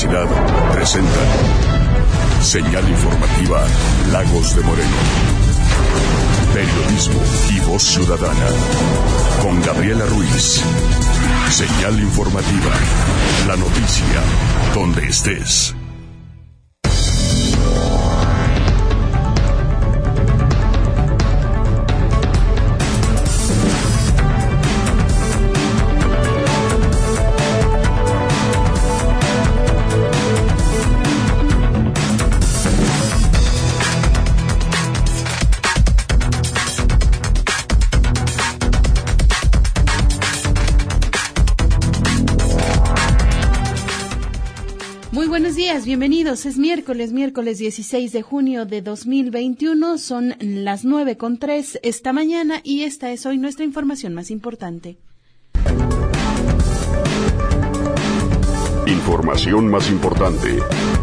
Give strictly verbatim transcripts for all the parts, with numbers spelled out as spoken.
Universidad presenta Señal Informativa Lagos de Moreno. Periodismo y voz ciudadana. Con Gabriela Ruiz. Señal Informativa. La noticia donde estés. Bienvenidos, es miércoles, miércoles dieciséis de junio de dos mil veintiuno, son las nueve con tres esta mañana y esta es hoy nuestra información más importante. Información más importante.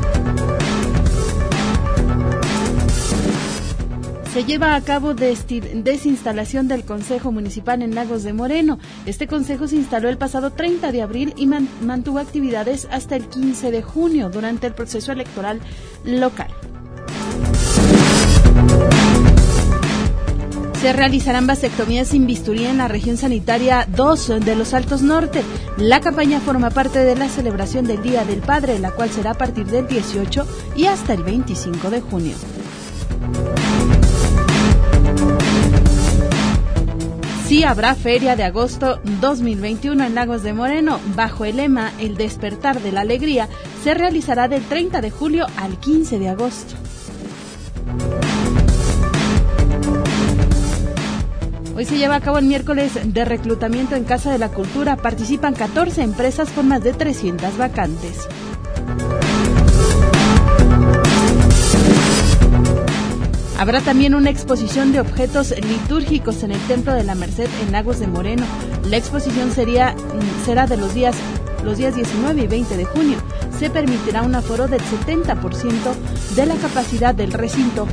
Se lleva a cabo desinstalación del Consejo Municipal en Lagos de Moreno. Este consejo se instaló el pasado treinta de abril y man, mantuvo actividades hasta el quince de junio durante el proceso electoral local. Se realizarán vasectomías sin bisturí en la región sanitaria dos de los Altos Norte. La campaña forma parte de la celebración del Día del Padre, la cual será a partir del dieciocho y hasta el veinticinco de junio. Sí habrá Feria de Agosto dos mil veintiuno en Lagos de Moreno. Bajo el lema El Despertar de la Alegría, se realizará del treinta de julio al quince de agosto. Hoy se lleva a cabo el miércoles de reclutamiento en Casa de la Cultura. Participan catorce empresas con más de trescientas vacantes. Habrá también una exposición de objetos litúrgicos en el Templo de la Merced en Lagos de Moreno. La exposición sería, será de los días, los días diecinueve y veinte de junio. Se permitirá un aforo del setenta por ciento de la capacidad del recinto.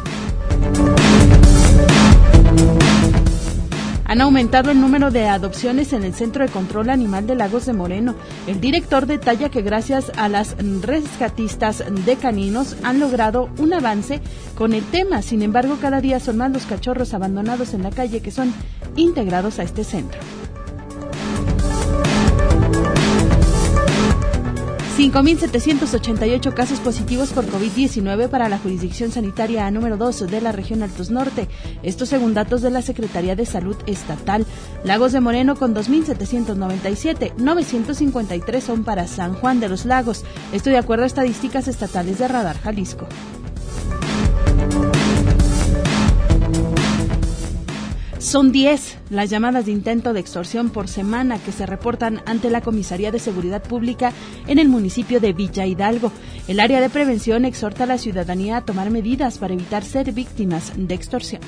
Han aumentado el número de adopciones en el Centro de Control Animal de Lagos de Moreno. El director detalla que gracias a las rescatistas de caninos han logrado un avance con el tema. Sin embargo, cada día son más los cachorros abandonados en la calle que son integrados a este centro. cinco mil setecientos ochenta y ocho casos positivos por COVID diecinueve para la jurisdicción sanitaria número dos de la región Altos Norte. Esto según datos de la Secretaría de Salud Estatal. Lagos de Moreno con dos mil setecientos noventa y siete, novecientos cincuenta y tres son para San Juan de los Lagos. Esto de acuerdo a estadísticas estatales de Radar Jalisco. Son diez las llamadas de intento de extorsión por semana que se reportan ante la Comisaría de Seguridad Pública en el municipio de Villa Hidalgo. El área de prevención exhorta a la ciudadanía a tomar medidas para evitar ser víctimas de extorsión.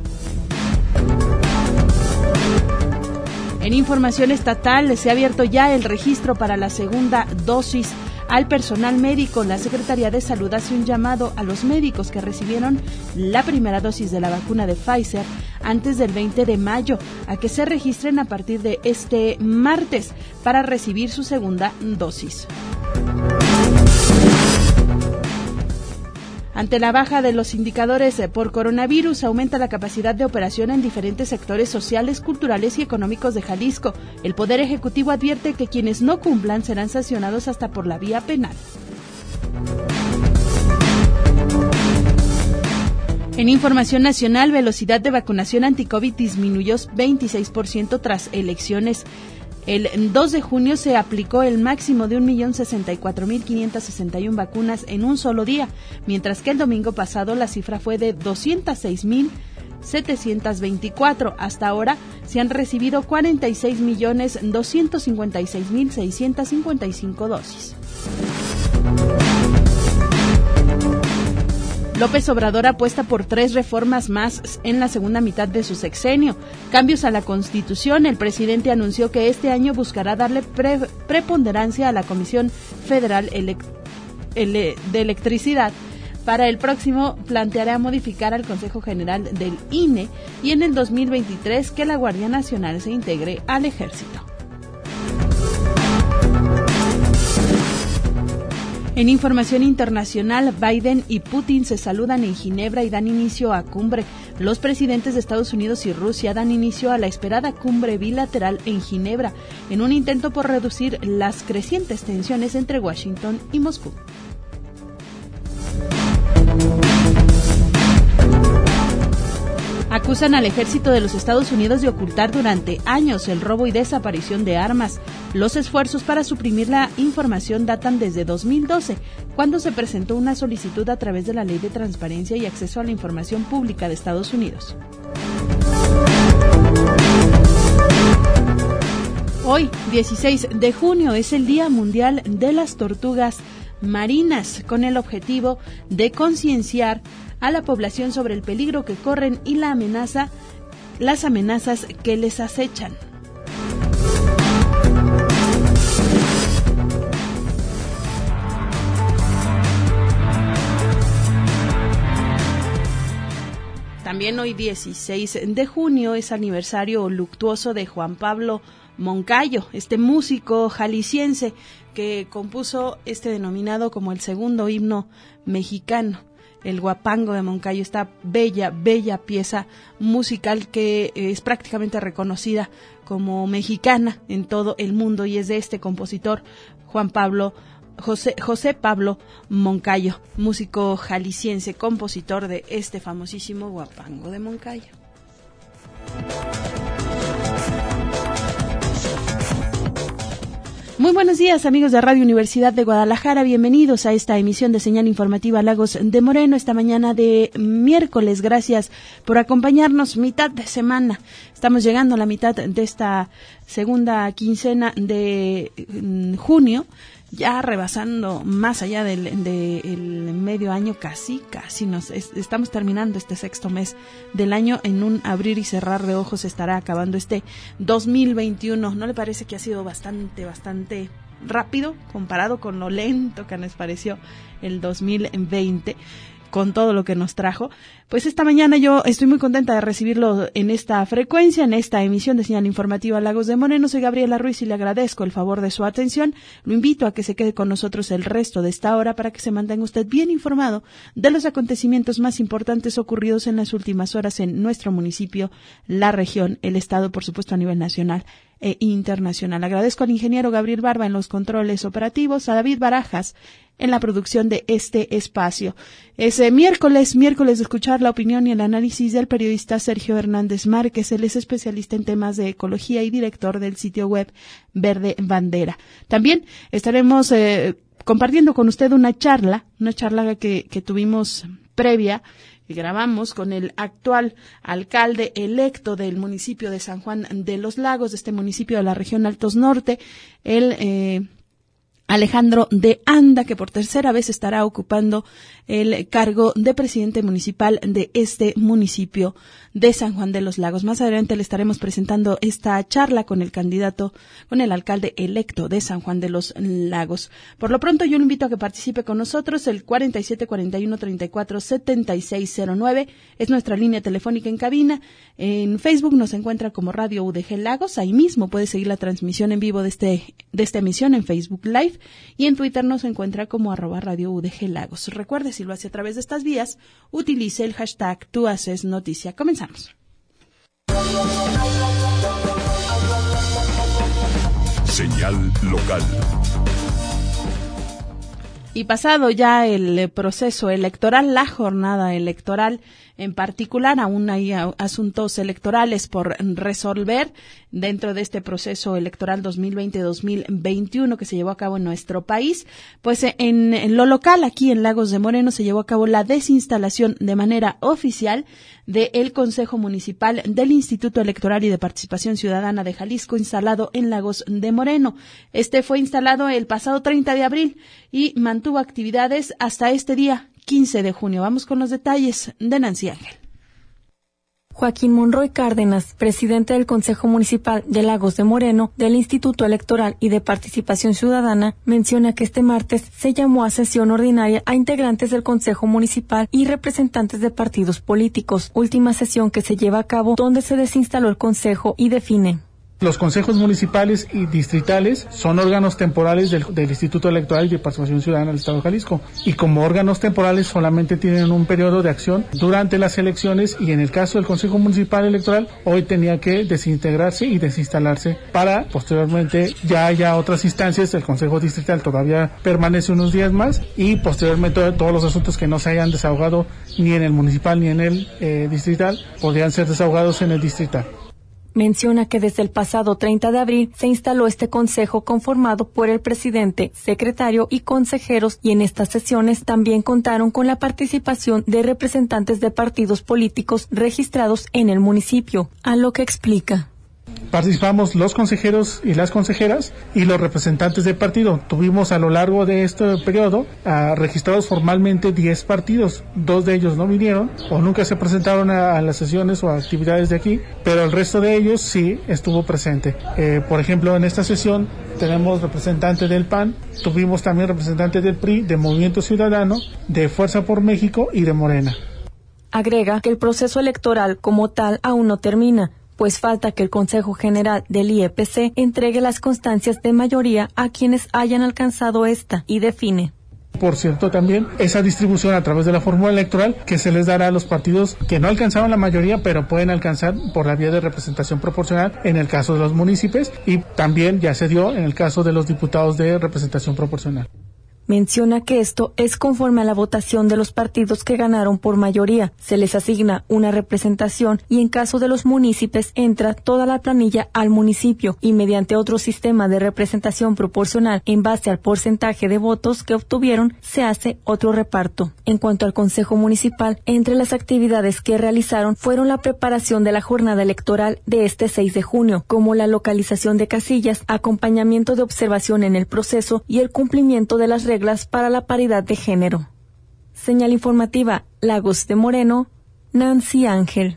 En información estatal, se ha abierto ya el registro para la segunda dosis al personal médico. La Secretaría de Salud hace un llamado a los médicos que recibieron la primera dosis de la vacuna de Pfizer antes del veinte de mayo a que se registren a partir de este martes para recibir su segunda dosis. Ante la baja de los indicadores por coronavirus, aumenta la capacidad de operación en diferentes sectores sociales, culturales y económicos de Jalisco. El Poder Ejecutivo advierte que quienes no cumplan serán sancionados hasta por la vía penal. En información nacional, velocidad de vacunación anti-COVID disminuyó veintiséis por ciento tras elecciones. El dos de junio se aplicó el máximo de un millón sesenta y cuatro mil quinientas sesenta y una vacunas en un solo día, mientras que el domingo pasado la cifra fue de doscientos seis mil setecientos veinticuatro. Hasta ahora se han recibido cuarenta y seis millones doscientos cincuenta y seis mil seiscientos cincuenta y cinco dosis. López Obrador apuesta por tres reformas más en la segunda mitad de su sexenio. Cambios a la Constitución. El presidente anunció que este año buscará darle pre- preponderancia a la Comisión Federal Elec- Ele- de Electricidad. Para el próximo planteará modificar al Consejo General del I N E y en el dos mil veintitrés que la Guardia Nacional se integre al Ejército. En información internacional, Biden y Putin se saludan en Ginebra y dan inicio a cumbre. Los presidentes de Estados Unidos y Rusia dan inicio a la esperada cumbre bilateral en Ginebra, en un intento por reducir las crecientes tensiones entre Washington y Moscú. Acusan al ejército de los Estados Unidos de ocultar durante años el robo y desaparición de armas. Los esfuerzos para suprimir la información datan desde dos mil doce, cuando se presentó una solicitud a través de la Ley de Transparencia y Acceso a la Información Pública de Estados Unidos. Hoy, dieciséis de junio, es el Día Mundial de las Tortugas Marinas, con el objetivo de concienciar a la población sobre el peligro que corren y la amenaza, las amenazas que les acechan. También hoy dieciséis de junio es aniversario luctuoso de Juan Pablo Moncayo, este músico jalisciense que compuso este denominado como el segundo himno mexicano. El Huapango de Moncayo, esta bella, bella pieza musical que es prácticamente reconocida como mexicana en todo el mundo, y es de este compositor, Juan Pablo, José, José Pablo Moncayo, músico jalisciense, compositor de este famosísimo Huapango de Moncayo. Muy buenos días, amigos de Radio Universidad de Guadalajara. Bienvenidos a esta emisión de Señal Informativa Lagos de Moreno esta mañana de miércoles. Gracias por acompañarnos. Mitad de semana. Estamos llegando a la mitad de esta segunda quincena de junio, ya rebasando más allá del, del medio año, casi, casi nos es, estamos terminando este sexto mes del año. En un abrir y cerrar de ojos estará acabando este dos mil veintiuno. ¿No le parece que ha sido bastante, bastante rápido comparado con lo lento que nos pareció el dos mil veinte? Con todo lo que nos trajo? Pues esta mañana yo estoy muy contenta de recibirlo en esta frecuencia, en esta emisión de Señal Informativa Lagos de Moreno. Soy Gabriela Ruiz y le agradezco el favor de su atención. Lo invito a que se quede con nosotros el resto de esta hora para que se mantenga usted bien informado de los acontecimientos más importantes ocurridos en las últimas horas en nuestro municipio, la región, el estado, por supuesto a nivel nacional e internacional. Agradezco al ingeniero Gabriel Barba en los controles operativos, a David Barajas en la producción de este espacio. Es eh, miércoles, miércoles de escuchar la opinión y el análisis del periodista Sergio Hernández Márquez. Él es especialista en temas de ecología y director del sitio web Verde Bandera. También estaremos eh, compartiendo con usted una charla, una charla que, que tuvimos previa, que grabamos con el actual alcalde electo del municipio de San Juan de los Lagos, de este municipio de la región Altos Norte, el eh, Alejandro de Anda, que por tercera vez estará ocupando el cargo de presidente municipal de este municipio de San Juan de los Lagos. Más adelante le estaremos presentando esta charla con el candidato, con el alcalde electo de San Juan de los Lagos. Por lo pronto yo lo invito a que participe con nosotros. El cuarenta y siete cuarenta y uno treinta y cuatro setenta y seis cero nueve es nuestra línea telefónica en cabina. En Facebook nos encuentra como Radio U D G Lagos. Ahí mismo puede seguir la transmisión en vivo de este de esta emisión en Facebook Live, y en Twitter nos encuentra como arroba Radio U D G Lagos. Recuerde, si lo hace a través de estas vías, utilice el hashtag Tú Haces Noticia. Comenzamos. Señal local. Y pasado ya el proceso electoral, la jornada electoral en particular, aún hay asuntos electorales por resolver dentro de este proceso electoral dos mil veinte dos mil veintiuno que se llevó a cabo en nuestro país. Pues en, en lo local, aquí en Lagos de Moreno, se llevó a cabo la desinstalación de manera oficial del Consejo Municipal del Instituto Electoral y de Participación Ciudadana de Jalisco, instalado en Lagos de Moreno. Este fue instalado el pasado treinta de abril y mantuvo actividades hasta este día, quince de junio. Vamos con los detalles de Nancy Ángel. Joaquín Monroy Cárdenas, presidente del Consejo Municipal de Lagos de Moreno del Instituto Electoral y de Participación Ciudadana, menciona que este martes se llamó a sesión ordinaria a integrantes del Consejo Municipal y representantes de partidos políticos, última sesión que se lleva a cabo donde se desinstaló el Consejo y define. Los consejos municipales y distritales son órganos temporales del, del Instituto Electoral y de Participación Ciudadana del Estado de Jalisco, y como órganos temporales solamente tienen un periodo de acción durante las elecciones, y en el caso del Consejo Municipal Electoral hoy tenía que desintegrarse y desinstalarse para posteriormente ya haya otras instancias. El Consejo Distrital todavía permanece unos días más y posteriormente todos los asuntos que no se hayan desahogado ni en el municipal ni en el eh, distrital podrían ser desahogados en el distrital. Menciona que desde el pasado treinta de abril se instaló este consejo conformado por el presidente, secretario y consejeros, y en estas sesiones también contaron con la participación de representantes de partidos políticos registrados en el municipio, a lo que explica. Participamos los consejeros y las consejeras y los representantes del partido. Tuvimos a lo largo de este periodo uh, registrados formalmente diez partidos. Dos de ellos no vinieron o nunca se presentaron a, a las sesiones o a actividades de aquí, pero el resto de ellos sí estuvo presente. Eh, por ejemplo, en esta sesión tenemos representantes del P A N, tuvimos también representantes del P R I, de Movimiento Ciudadano, de Fuerza por México y de Morena. Agrega que el proceso electoral como tal aún no termina, pues falta que el Consejo General del I E P C entregue las constancias de mayoría a quienes hayan alcanzado esta y define. Por cierto, también esa distribución a través de la fórmula electoral que se les dará a los partidos que no alcanzaron la mayoría, pero pueden alcanzar por la vía de representación proporcional en el caso de los municipios, y también ya se dio en el caso de los diputados de representación proporcional. Menciona que esto es conforme a la votación de los partidos que ganaron por mayoría. Se les asigna una representación y en caso de los municipios entra toda la planilla al municipio y mediante otro sistema de representación proporcional en base al porcentaje de votos que obtuvieron se hace otro reparto. En cuanto al Consejo Municipal, entre las actividades que realizaron fueron la preparación de la jornada electoral de este seis de junio, como la localización de casillas, acompañamiento de observación en el proceso y el cumplimiento de las reglas reglas para la paridad de género. Señal informativa, Lagos de Moreno, Nancy Ángel.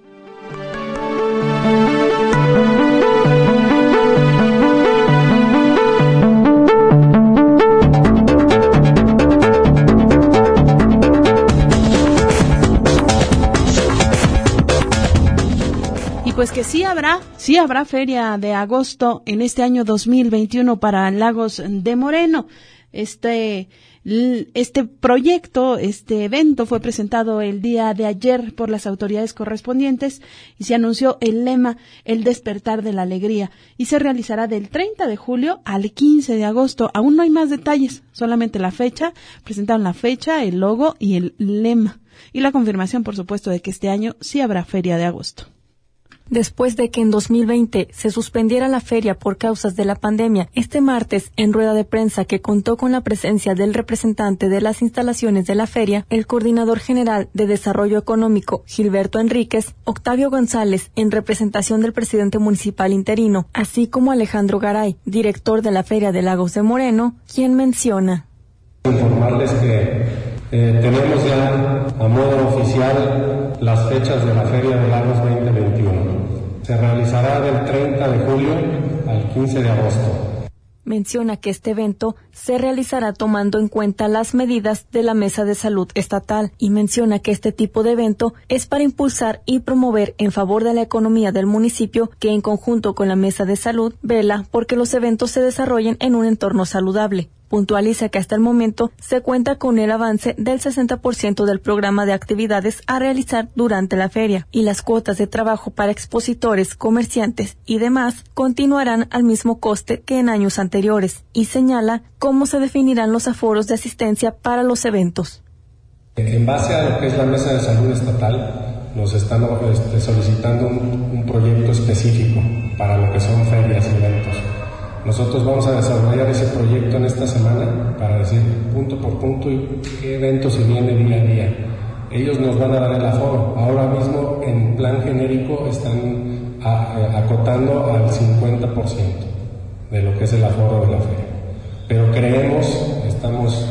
Y pues que sí habrá, sí habrá feria de agosto en este año dos mil veintiuno para Lagos de Moreno. Este, este proyecto, este evento fue presentado el día de ayer por las autoridades correspondientes y se anunció el lema El despertar de la alegría, y se realizará del treinta de julio al quince de agosto. Aún no hay más detalles, solamente la fecha. Presentaron la fecha, el logo y el lema, y la confirmación, por supuesto, de que este año sí habrá feria de agosto. Después de que en dos mil veinte se suspendiera la feria por causas de la pandemia, este martes, en rueda de prensa que contó con la presencia del representante de las instalaciones de la feria, el coordinador general de Desarrollo Económico, Gilberto Enríquez, Octavio González, en representación del presidente municipal interino, así como Alejandro Garay, director de la Feria de Lagos de Moreno, quien menciona. Informarles que eh, tenemos ya a modo oficial las fechas de la Feria de Lagos veinte veintiuno. Se realizará del treinta de julio al quince de agosto. Menciona que este evento se realizará tomando en cuenta las medidas de la Mesa de Salud Estatal y menciona que este tipo de evento es para impulsar y promover en favor de la economía del municipio, que en conjunto con la Mesa de Salud vela porque los eventos se desarrollen en un entorno saludable. Puntualiza que hasta el momento se cuenta con el avance del sesenta por ciento del programa de actividades a realizar durante la feria, y las cuotas de trabajo para expositores, comerciantes y demás continuarán al mismo coste que en años anteriores, y señala cómo se definirán los aforos de asistencia para los eventos. En base a lo que es la Mesa de Salud Estatal, nos están este, solicitando un, un proyecto específico para lo que son ferias y eventos. Nosotros vamos a desarrollar ese proyecto en esta semana para decir punto por punto y qué evento se viene día a día. Ellos nos van a dar el aforo. Ahora mismo en plan genérico están a, a, acotando al cincuenta por ciento de lo que es el aforo de la feria. Pero creemos, estamos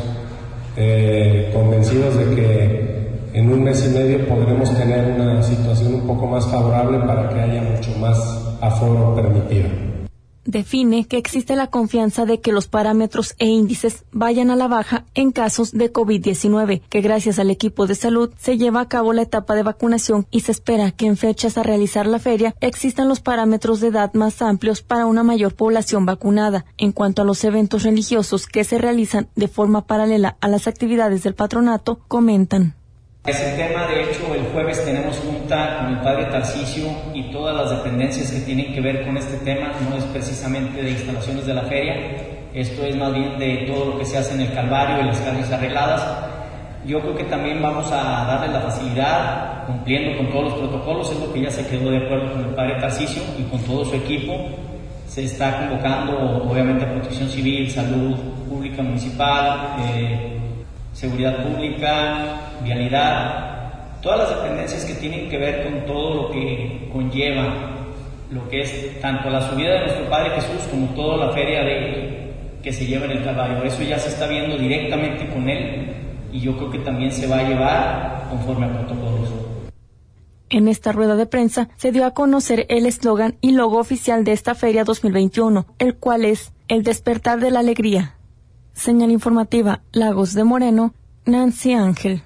eh, convencidos de que en un mes y medio podremos tener una situación un poco más favorable para que haya mucho más aforo permitido. define que existe la confianza de que los parámetros e índices vayan a la baja en casos de COVID diecinueve, que gracias al equipo de salud se lleva a cabo la etapa de vacunación y se espera que en fechas a realizar la feria existan los parámetros de edad más amplios para una mayor población vacunada. En cuanto a los eventos religiosos que se realizan de forma paralela a las actividades del patronato, comentan. Es el tema, de hecho, el jueves tenemos junta con el padre Tarcisio y todas las dependencias que tienen que ver con este tema. No es precisamente de instalaciones de la feria, esto es más bien de todo lo que se hace en el Calvario y las calles arregladas. Yo creo que también vamos a darle la facilidad, cumpliendo con todos los protocolos, es lo que ya se quedó de acuerdo con el padre Tarcisio y con todo su equipo. Se está convocando, obviamente, a Protección Civil, Salud Pública Municipal, eh, Seguridad Pública, Vialidad, todas las dependencias que tienen que ver con todo lo que conlleva, lo que es tanto la subida de nuestro Padre Jesús como toda la feria de, que se lleva en el Calvario. Eso ya se está viendo directamente con él y yo creo que también se va a llevar conforme a protocolos. En esta rueda de prensa se dio a conocer el eslogan y logo oficial de esta feria dos mil veintiuno, el cual es El despertar de la alegría. Señal informativa Lagos de Moreno, Nancy Ángel.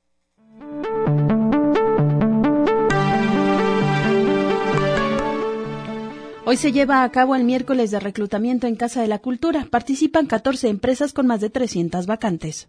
Hoy se lleva a cabo el miércoles de reclutamiento en Casa de la Cultura. Participan catorce empresas con más de trescientas vacantes.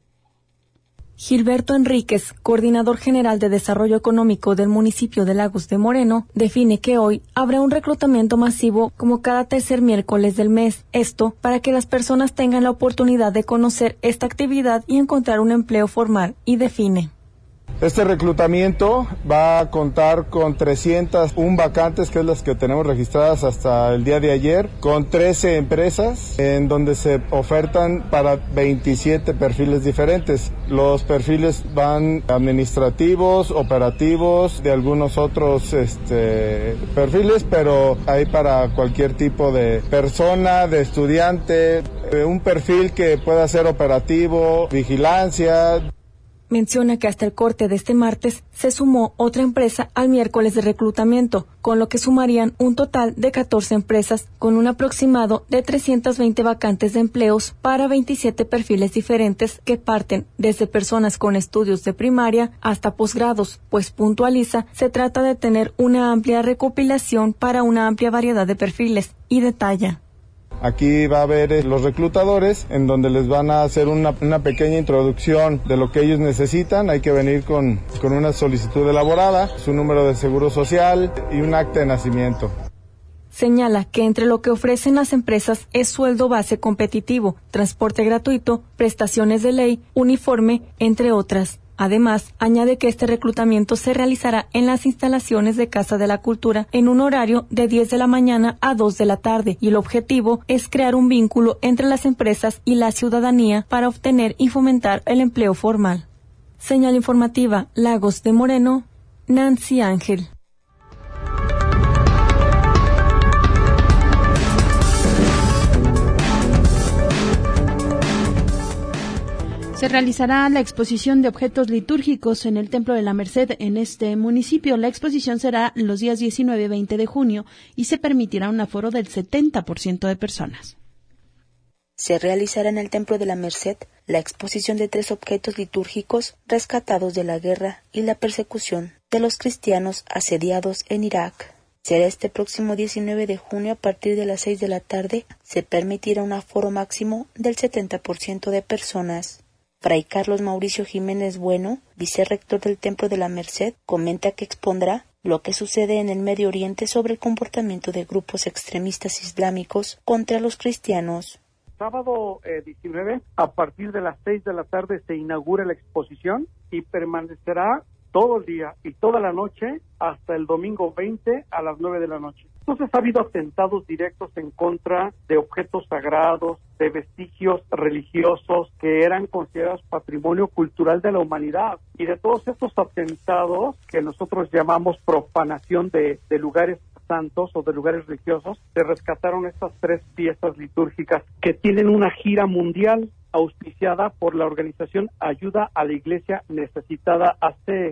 Gilberto Enríquez, coordinador general de Desarrollo Económico del municipio de Lagos de Moreno, define que hoy habrá un reclutamiento masivo como cada tercer miércoles del mes. Esto para que las personas tengan la oportunidad de conocer esta actividad y encontrar un empleo formal, y define. Este reclutamiento va a contar con trescientas una vacantes, que es las que tenemos registradas hasta el día de ayer, con trece empresas, en donde se ofertan para veintisiete perfiles diferentes. Los perfiles van administrativos, operativos, de algunos otros este, perfiles, pero hay para cualquier tipo de persona, de estudiante, un perfil que pueda ser operativo, vigilancia. Menciona que hasta el corte de este martes se sumó otra empresa al miércoles de reclutamiento, con lo que sumarían un total de catorce empresas con un aproximado de trescientas veinte vacantes de empleos para veintisiete perfiles diferentes que parten desde personas con estudios de primaria hasta posgrados, pues puntualiza, se trata de tener una amplia recopilación para una amplia variedad de perfiles, y detalla. Aquí va a haber los reclutadores, en donde les van a hacer una, una pequeña introducción de lo que ellos necesitan. Hay que venir con, con una solicitud elaborada, su número de seguro social y un acta de nacimiento. Señala que entre lo que ofrecen las empresas es sueldo base competitivo, transporte gratuito, prestaciones de ley, uniforme, entre otras. Además, añade que este reclutamiento se realizará en las instalaciones de Casa de la Cultura en un horario de diez de la mañana a dos de la tarde, y el objetivo es crear un vínculo entre las empresas y la ciudadanía para obtener y fomentar el empleo formal. Señal informativa Lagos de Moreno, Nancy Ángel. Se realizará la exposición de objetos litúrgicos en el Templo de la Merced en este municipio. La exposición será los días diecinueve y veinte de junio y se permitirá un aforo del setenta por ciento de personas. Se realizará en el Templo de la Merced la exposición de tres objetos litúrgicos rescatados de la guerra y la persecución de los cristianos asediados en Irak. Será este próximo diecinueve de junio a partir de las seis de la tarde. Se permitirá un aforo máximo del setenta por ciento de personas. Fray Carlos Mauricio Jiménez Bueno, vicerrector del Templo de la Merced, comenta que expondrá lo que sucede en el Medio Oriente sobre el comportamiento de grupos extremistas islámicos contra los cristianos. Sábado eh, diecinueve, a partir de las seis de la tarde, se inaugura la exposición y permanecerá todo el día y toda la noche hasta el domingo veinte a las nueve de la noche. Entonces ha habido atentados directos en contra de objetos sagrados, de vestigios religiosos que eran considerados patrimonio cultural de la humanidad. Y de todos estos atentados que nosotros llamamos profanación de, de lugares santos o de lugares religiosos, se rescataron estas tres piezas litúrgicas que tienen una gira mundial auspiciada por la organización Ayuda a la Iglesia Necesitada A C E.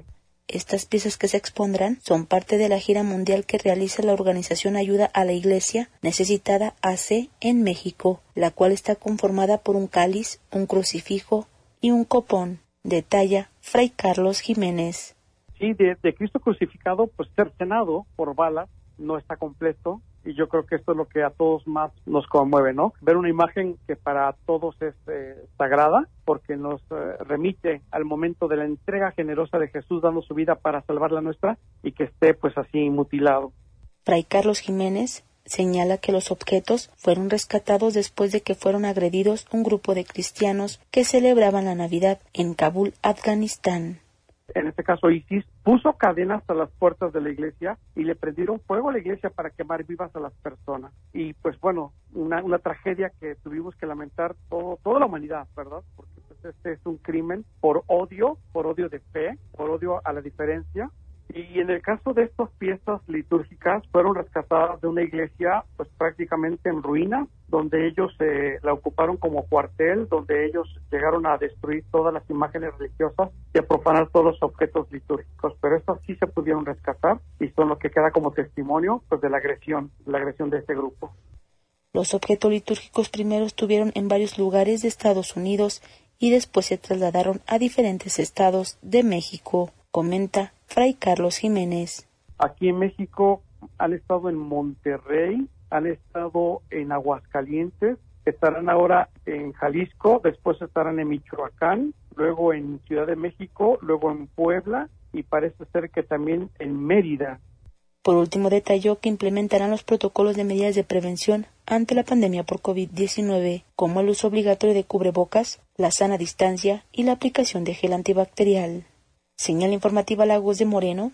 Estas piezas que se expondrán son parte de la gira mundial que realiza la organización Ayuda a la Iglesia Necesitada A C en México, la cual está conformada por un cáliz, un crucifijo y un copón. Detalla Fray Carlos Jiménez. Sí, de, de Cristo crucificado, pues cercenado por balas, no está completo. Y yo creo que esto es lo que a todos más nos conmueve, ¿no? Ver una imagen que para todos es eh, sagrada, porque nos eh, remite al momento de la entrega generosa de Jesús dando su vida para salvar la nuestra, y que esté pues así mutilado. Fray Carlos Jiménez señala que los objetos fueron rescatados después de que fueron agredidos un grupo de cristianos que celebraban la Navidad en Kabul, Afganistán. En este caso ISIS puso cadenas a las puertas de la iglesia y le prendieron fuego a la iglesia para quemar vivas a las personas. Y pues bueno, una, una tragedia que tuvimos que lamentar todo, toda la humanidad, ¿verdad? Porque pues, este es un crimen por odio, por odio de fe, por odio a la diferencia. Y en el caso de estas piezas litúrgicas fueron rescatadas de una iglesia pues prácticamente en ruinas, donde ellos eh, la ocuparon como cuartel, donde ellos llegaron a destruir todas las imágenes religiosas y a profanar todos los objetos litúrgicos. Pero estas sí se pudieron rescatar y son lo que queda como testimonio pues de la agresión, la agresión de este grupo. Los objetos litúrgicos primero estuvieron en varios lugares de Estados Unidos y después se trasladaron a diferentes estados de México, comenta Fray Carlos Jiménez. Aquí en México han estado en Monterrey, han estado en Aguascalientes, estarán ahora en Jalisco, después estarán en Michoacán, luego en Ciudad de México, luego en Puebla y parece ser que también en Mérida. Por último, detalló que implementarán los protocolos de medidas de prevención ante la pandemia por COVID diecinueve, como el uso obligatorio de cubrebocas, la sana distancia y la aplicación de gel antibacterial. Señal informativa Lagos de Moreno,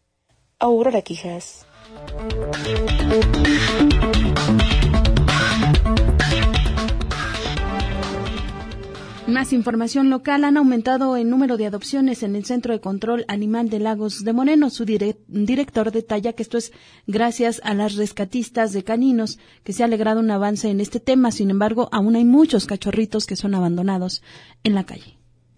Aurora Quijas. Más información local. Han aumentado el número de adopciones en el Centro de Control Animal de Lagos de Moreno. Su dire- director detalla que esto es gracias a las rescatistas de caninos, que se ha logrado un avance en este tema. Sin embargo, aún hay muchos cachorritos que son abandonados en la calle.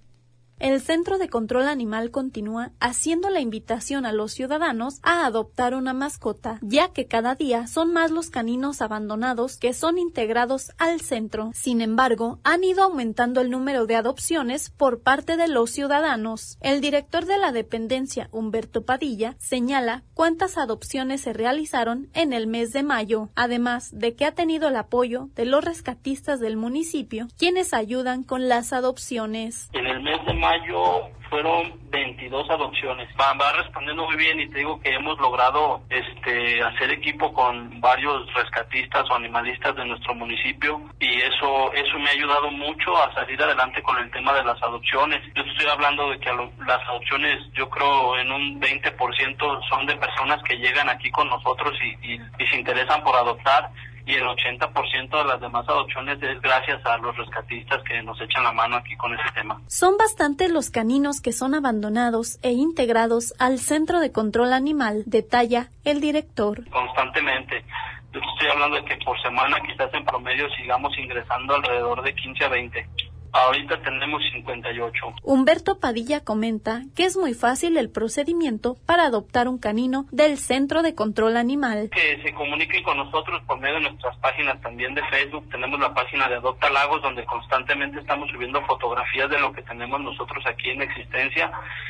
El Centro de Control Animal continúa haciendo la invitación a los ciudadanos a adoptar una mascota, ya que cada día son más los caninos abandonados que son integrados al centro. Sin embargo, han ido aumentando el número de adopciones por parte de los ciudadanos. El director de la dependencia, Humberto Padilla, señala cuántas adopciones se realizaron en el mes de mayo, además de que ha tenido el apoyo de los rescatistas del municipio, quienes ayudan con las adopciones. En el mes de mayo mayo fueron veintidós adopciones. Va, va respondiendo muy bien y te digo que hemos logrado este hacer equipo con varios rescatistas o animalistas de nuestro municipio y eso eso me ha ayudado mucho a salir adelante con el tema de las adopciones. Yo estoy hablando de que a lo, las adopciones yo creo en un veinte por ciento son de personas que llegan aquí con nosotros y, y, y se interesan por adoptar. Y el ochenta por ciento de las demás adopciones es gracias a los rescatistas que nos echan la mano aquí con ese tema. Son bastantes los caninos que son abandonados e integrados al Centro de Control Animal, detalla el director. Constantemente. Yo estoy hablando de que por semana quizás en promedio sigamos ingresando alrededor de quince a veinte. Ahorita tenemos cincuenta y ocho. Humberto Padilla comenta que es muy fácil el procedimiento para adoptar un canino del Centro de Control Animal. Que se comuniquen con nosotros por medio de nuestras páginas también de Facebook. Tenemos la página de Adopta Lagos, donde constantemente estamos subiendo fotografías de lo que tenemos nosotros aquí en existencia.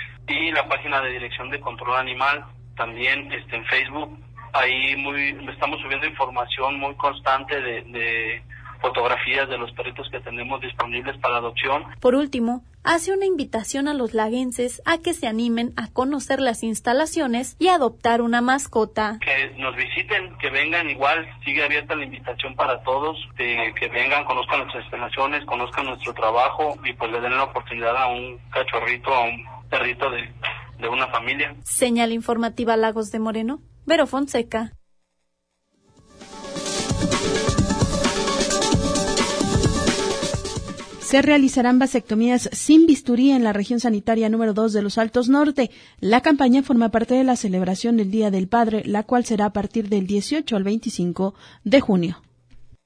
Y la página de Dirección de Control Animal, también este, en Facebook. Ahí muy estamos subiendo información muy constante de... de fotografías de los perritos que tenemos disponibles para adopción. Por último, hace una invitación a los laguenses a que se animen a conocer las instalaciones y adoptar una mascota. Que nos visiten, que vengan, igual sigue abierta la invitación para todos, de, que vengan, conozcan nuestras instalaciones, conozcan nuestro trabajo y pues le den la oportunidad a un cachorrito, a un perrito de, de una familia. Señal informativa Lagos de Moreno, Vero Fonseca. Se realizarán vasectomías sin bisturí en la región sanitaria número dos de los Altos Norte. La campaña forma parte de la celebración del Día del Padre, la cual será a partir del dieciocho al veinticinco de junio.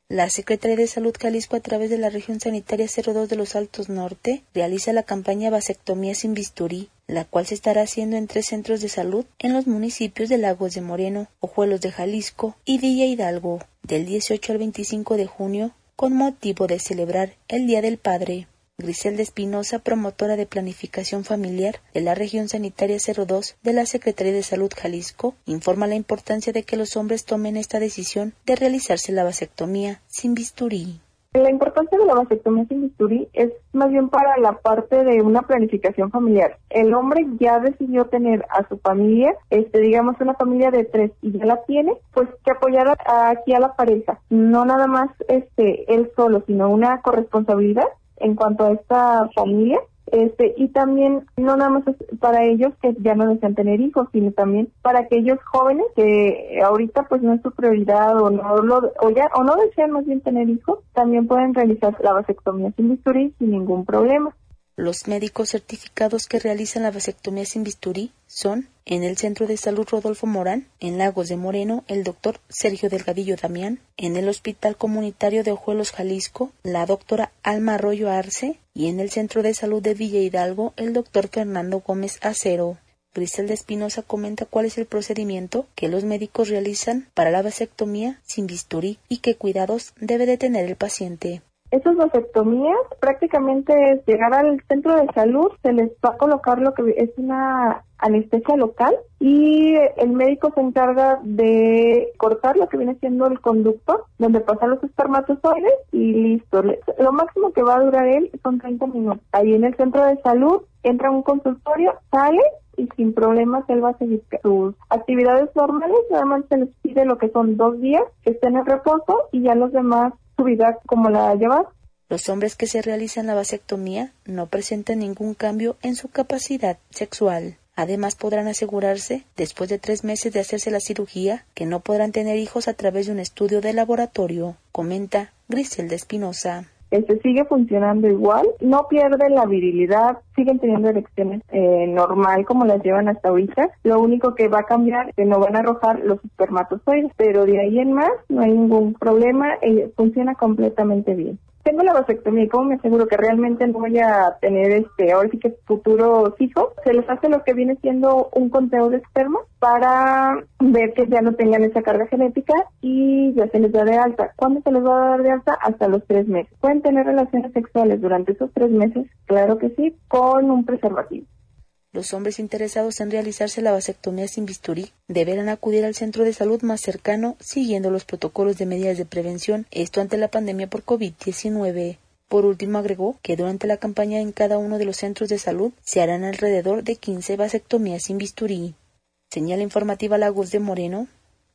La Secretaría de Salud Jalisco, a través de la región sanitaria cero dos de los Altos Norte, realiza la campaña Vasectomía sin bisturí, la cual se estará haciendo en tres centros de salud en los municipios de Lagos de Moreno, Ojuelos de Jalisco y Villa Hidalgo, del dieciocho al veinticinco de junio, con motivo de celebrar el Día del Padre. Griselda Espinosa, promotora de planificación familiar de la región sanitaria cero dos de la Secretaría de Salud Jalisco, informa la importancia de que los hombres tomen esta decisión de realizarse la vasectomía sin bisturí. La importancia de la vasectomía sin bisturí es más bien para la parte de una planificación familiar. El hombre ya decidió tener a su familia, este, digamos una familia de tres y ya la tiene, pues que apoyar a, aquí a la pareja, no nada más este él solo, sino una corresponsabilidad en cuanto a esta familia, este y también no nada más para ellos que ya no desean tener hijos, sino también para aquellos jóvenes que ahorita pues no es su prioridad o no lo o ya o no desean más bien tener hijos, también pueden realizar la vasectomía sin bisturí sin ningún problema. Los médicos certificados que realizan la vasectomía sin bisturí son, en el Centro de Salud Rodolfo Morán, en Lagos de Moreno, el doctor Sergio Delgadillo Damián, en el Hospital Comunitario de Ojuelos, Jalisco, la doctora Alma Arroyo Arce, y en el Centro de Salud de Villa Hidalgo, el doctor Fernando Gómez Acero. Griselda Espinosa comenta cuál es el procedimiento que los médicos realizan para la vasectomía sin bisturí y qué cuidados debe de tener el paciente. Esas vasectomías prácticamente es llegar al centro de salud, se les va a colocar lo que es una anestesia local y el médico se encarga de cortar lo que viene siendo el conducto donde pasan los espermatozoides y listo. Lo máximo que va a durar él son treinta minutos. Ahí en el centro de salud entra un consultorio, sale y sin problemas él va a seguir sus actividades normales, nada más se les pide lo que son dos días que estén en reposo y ya los demás su vida como la llevas. Los hombres que se realizan la vasectomía no presentan ningún cambio en su capacidad sexual. Además, podrán asegurarse, después de tres meses de hacerse la cirugía, que no podrán tener hijos a través de un estudio de laboratorio, comenta Griselda Espinosa. Este sigue funcionando igual, no pierden la virilidad, siguen teniendo erecciones eh, normal como las llevan hasta ahorita. Lo único que va a cambiar es que no van a arrojar los espermatozoides, pero de ahí en más no hay ningún problema, eh, funciona completamente bien. Tengo la vasectomía y como me aseguro que realmente no voy a tener este ahora sí que futuros hijos, se les hace lo que viene siendo un conteo de esperma para ver que ya no tengan esa carga genética y ya se les da de alta. ¿Cuándo se les va a dar de alta? Hasta los tres meses. ¿Pueden tener relaciones sexuales durante esos tres meses? Claro que sí, con un preservativo. Los hombres interesados en realizarse la vasectomía sin bisturí deberán acudir al centro de salud más cercano siguiendo los protocolos de medidas de prevención, esto ante la pandemia por COVID diecinueve. Por último, agregó que durante la campaña en cada uno de los centros de salud se harán alrededor de quince vasectomías sin bisturí. Señal informativa Lagos de Moreno,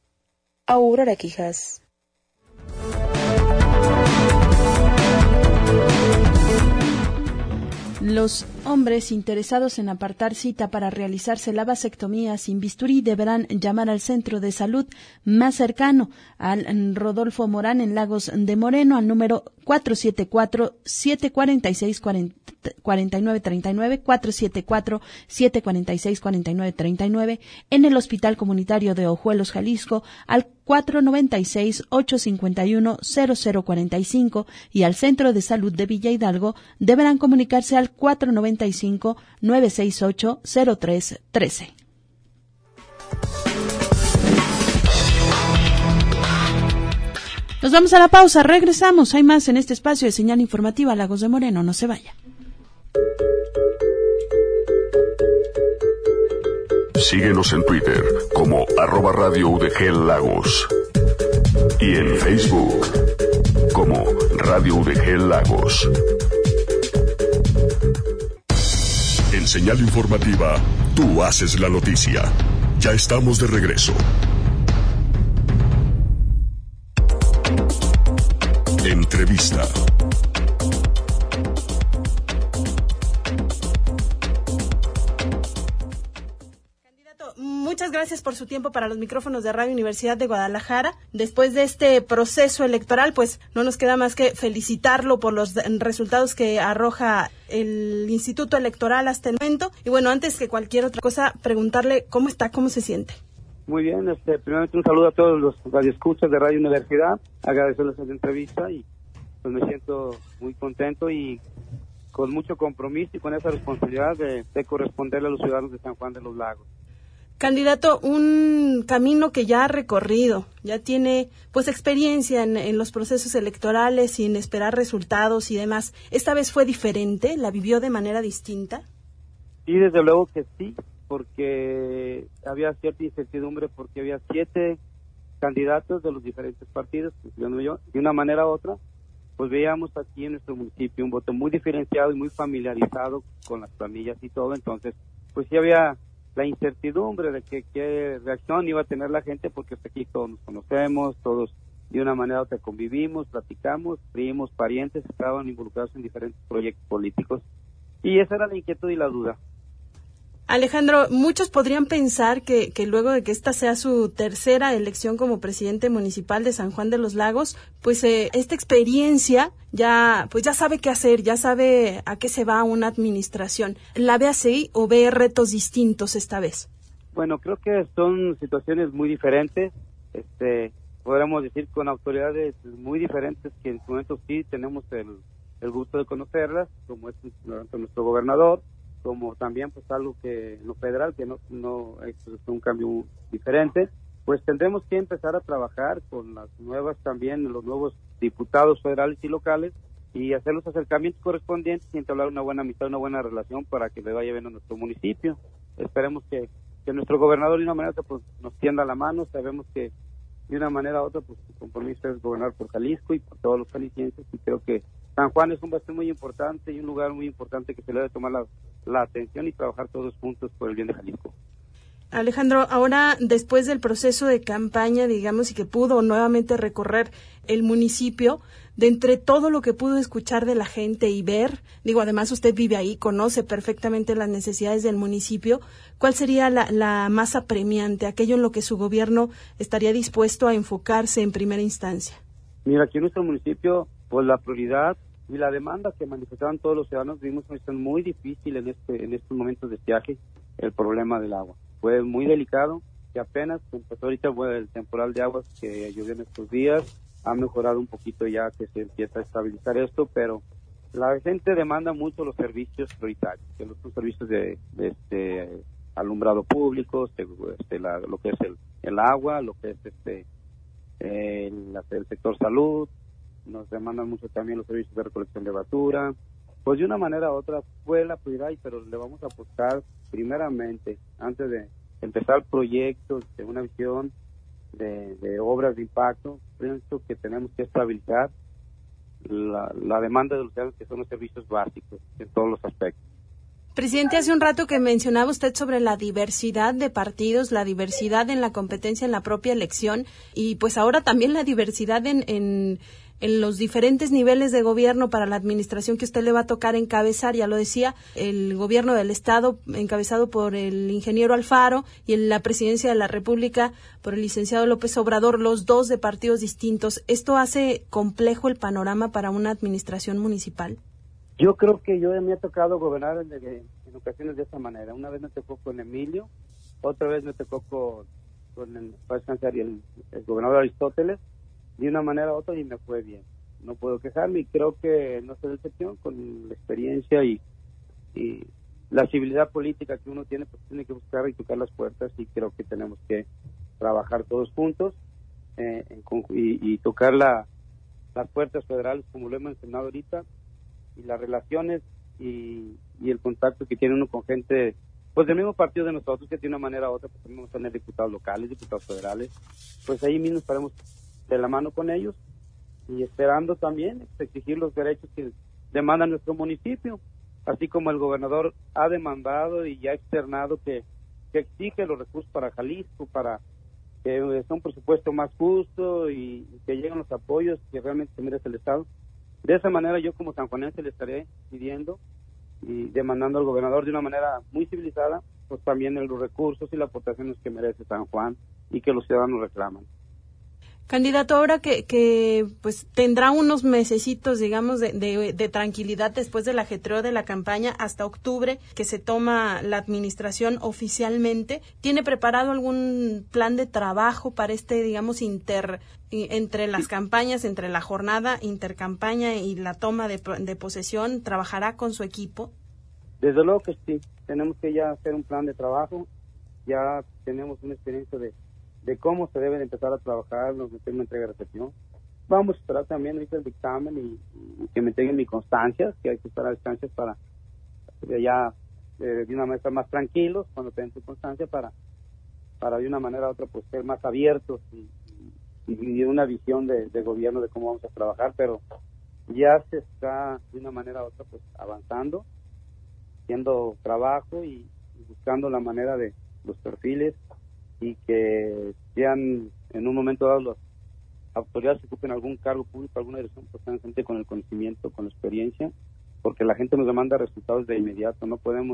Aurora Quijas. Los hombres interesados en apartar cita para realizarse la vasectomía sin bisturí deberán llamar al centro de salud más cercano, al Rodolfo Morán en Lagos de Moreno, al número cuatro siete cuatro, siete cuatro seis, cuatro nueve tres nueve, cuatro siete cuatro, siete cuatro seis, cuatro nueve tres nueve, en el Hospital Comunitario de Ojuelos, Jalisco, al cuatro nueve seis, ocho cinco uno, cero cero cuatro cinco y al Centro de Salud de Villa Hidalgo deberán comunicarse al cuatro nueve cinco, nueve seis ocho, cero tres uno tres. Nos vamos a la pausa, regresamos. Hay más en este espacio de señal informativa Lagos de Moreno. No se vaya. Síguenos en Twitter como arroba Radio U D G Lagos y en Facebook como Radio U D G Lagos. En señal informativa, tú haces la noticia. Ya estamos de regreso. Entrevista. Muchas gracias por su tiempo para los micrófonos de Radio Universidad de Guadalajara. Después de este proceso electoral, pues no nos queda más que felicitarlo por los resultados que arroja el Instituto Electoral hasta el momento. Y bueno, antes que cualquier otra cosa, preguntarle cómo está, cómo se siente. Muy bien, este, primeramente un saludo a todos los radioescuchas de Radio Universidad, agradecerles la entrevista y pues me siento muy contento y con mucho compromiso y con esa responsabilidad de, de corresponderle a los ciudadanos de San Juan de los Lagos. Candidato, un camino que ya ha recorrido, ya tiene pues experiencia en, en los procesos electorales, sin esperar resultados y demás. ¿Esta vez fue diferente? ¿La vivió de manera distinta? Sí, desde luego que sí, porque había cierta incertidumbre, porque había siete candidatos de los diferentes partidos, incluyendo yo, de una manera u otra, pues veíamos aquí en nuestro municipio un voto muy diferenciado y muy familiarizado con las planillas y todo, entonces pues sí había la incertidumbre de que qué reacción iba a tener la gente, porque aquí todos nos conocemos, todos de una manera u otra convivimos, platicamos, primos, parientes, estaban involucrados en diferentes proyectos políticos, y esa era la inquietud y la duda. Alejandro, muchos podrían pensar que, que luego de que esta sea su tercera elección como presidente municipal de San Juan de los Lagos, pues eh, esta experiencia ya, pues ya sabe qué hacer, ya sabe a qué se va una administración. ¿La ve así o ve retos distintos esta vez? Bueno, creo que son situaciones muy diferentes, este, podríamos decir con autoridades muy diferentes que en su momento sí tenemos el, el gusto de conocerlas, como es nuestro gobernador, como también pues algo que en lo federal, que no, no es un cambio diferente, pues tendremos que empezar a trabajar con las nuevas también, los nuevos diputados federales y locales, y hacer los acercamientos correspondientes y entablar una buena amistad, una buena relación para que le vaya bien a nuestro municipio. Esperemos que, que nuestro gobernador de una manera pues, nos tienda la mano. Sabemos que de una manera u otra pues su compromiso es gobernar por Jalisco y por todos los jaliscienses, y creo que San Juan es un bastión muy importante y un lugar muy importante que se le debe tomar la, la atención y trabajar todos juntos por el bien de Jalisco. Alejandro, ahora después del proceso de campaña, digamos, y que pudo nuevamente recorrer el municipio, de entre todo lo que pudo escuchar de la gente y ver, digo, además usted vive ahí, conoce perfectamente las necesidades del municipio, ¿cuál sería la, la más apremiante, aquello en lo que su gobierno estaría dispuesto a enfocarse en primera instancia? Mira, aquí en nuestro municipio, pues la prioridad y la demanda que manifestaban todos los ciudadanos, vimos una situación muy difícil en este en estos momentos de estiaje, el problema del agua. Fue muy delicado, que apenas empezó ahorita bueno, el temporal de aguas que llovió en estos días, ha mejorado un poquito ya que se empieza a estabilizar esto, pero la gente demanda mucho los servicios prioritarios, que los servicios de, de este alumbrado público, este, la, lo que es el, el agua, lo que es este el, el sector salud. Nos demandan mucho también los servicios de recolección de basura. Pues de una manera u otra fue la prioridad, pero le vamos a apostar primeramente, antes de empezar proyectos de una visión de, de obras de impacto, pienso que tenemos que estabilizar la, la demanda de los ciudadanos, que son los servicios básicos en todos los aspectos. Presidente, hace un rato que mencionaba usted sobre la diversidad de partidos, la diversidad en la competencia en la propia elección y pues ahora también la diversidad en, en, en los diferentes niveles de gobierno para la administración que usted le va a tocar encabezar. Ya lo decía, el gobierno del Estado encabezado por el ingeniero Alfaro y en la presidencia de la República por el licenciado López Obrador, los dos de partidos distintos. ¿Esto hace complejo el panorama para una administración municipal? Yo creo que yo me ha tocado gobernar en, en ocasiones de esta manera. Una vez me tocó con Emilio, otra vez me tocó con, con el, el, el gobernador Aristóteles, de una manera u otra y me fue bien. No puedo quejarme y creo que no será excepción con la experiencia y, y la civilidad política que uno tiene, pues tiene que buscar y tocar las puertas y creo que tenemos que trabajar todos juntos eh, en, y, y tocar la, las puertas federales como lo hemos mencionado ahorita, y las relaciones y, y el contacto que tiene uno con gente pues del mismo partido de nosotros, que de una manera u otra pues tenemos que tener diputados locales, diputados federales, pues ahí mismo estaremos de la mano con ellos y esperando también exigir los derechos que demanda nuestro municipio, así como el gobernador ha demandado y ya ha externado que, que exige los recursos para Jalisco, para que sea un presupuesto más justo y, y que lleguen los apoyos que realmente se merece el Estado. De esa manera yo como sanjuanense le estaré pidiendo y demandando al gobernador de una manera muy civilizada, pues también los recursos y las aportaciones que merece San Juan y que los ciudadanos reclaman. Candidato, ahora que, que pues tendrá unos mesecitos, digamos, de, de, de tranquilidad después del ajetreo de la campaña hasta octubre, que se toma la administración oficialmente, ¿tiene preparado algún plan de trabajo para este, digamos, inter entre las campañas, entre la jornada intercampaña y la toma de, de posesión? ¿Trabajará con su equipo? Desde luego que sí, tenemos que ya hacer un plan de trabajo, ya tenemos una experiencia de de cómo se debe de empezar a trabajar, nos metemos en entrega de recepción. Vamos a esperar también ahorita el dictamen y, y que me entreguen mi constancias, que hay que esperar constancias para ya eh, de una manera estar más tranquilos cuando tengan su constancia para, para de una manera u otra pues ser más abiertos y, y, y de una visión de, de gobierno de cómo vamos a trabajar, pero ya se está de una manera u otra pues avanzando, haciendo trabajo y, y buscando la manera de los perfiles y que sean en un momento dado las autoridades que ocupen algún cargo público, alguna dirección, pues sean gente con el conocimiento, con la experiencia, porque la gente nos demanda resultados de inmediato. No podemos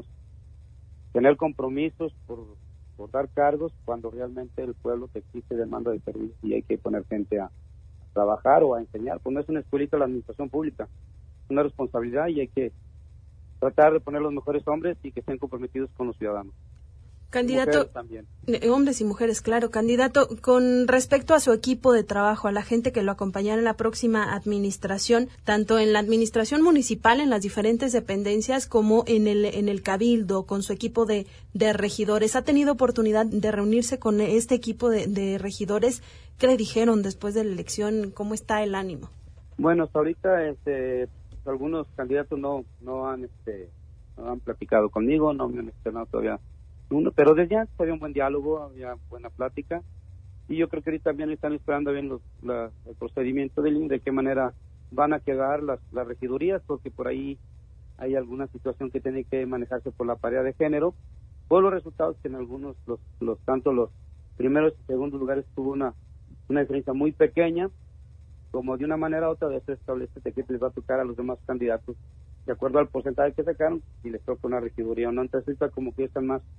tener compromisos por, por dar cargos cuando realmente el pueblo te exige demanda de servicios y hay que poner gente a, a trabajar o a enseñar. Pues no es una escuelita la administración pública, es una responsabilidad y hay que tratar de poner los mejores hombres y que estén comprometidos con los ciudadanos. Candidato, eh, hombres y mujeres, claro. Candidato, con respecto a su equipo de trabajo, a la gente que lo acompañará en la próxima administración, tanto en la administración municipal, en las diferentes dependencias, como en el en el cabildo, con su equipo de, de regidores, ¿ha tenido oportunidad de reunirse con este equipo de, de regidores? ¿Qué le dijeron después de la elección? ¿Cómo está el ánimo? Bueno, hasta ahorita este, algunos candidatos no no han este no han platicado conmigo, no me han externado todavía uno, pero desde ya había un buen diálogo, había buena plática, y yo creo que ahorita también están esperando bien los, la, el procedimiento de, de qué manera van a quedar las, las regidurías, porque por ahí hay alguna situación que tiene que manejarse por la paridad de género, por los resultados que en algunos, los, los tanto los primeros y segundos lugares tuvo una, una diferencia muy pequeña, como de una manera u otra de se establece que les va a tocar a los demás candidatos, de acuerdo al porcentaje que sacaron, y les toca una regiduría o no. Entonces ahorita como que están más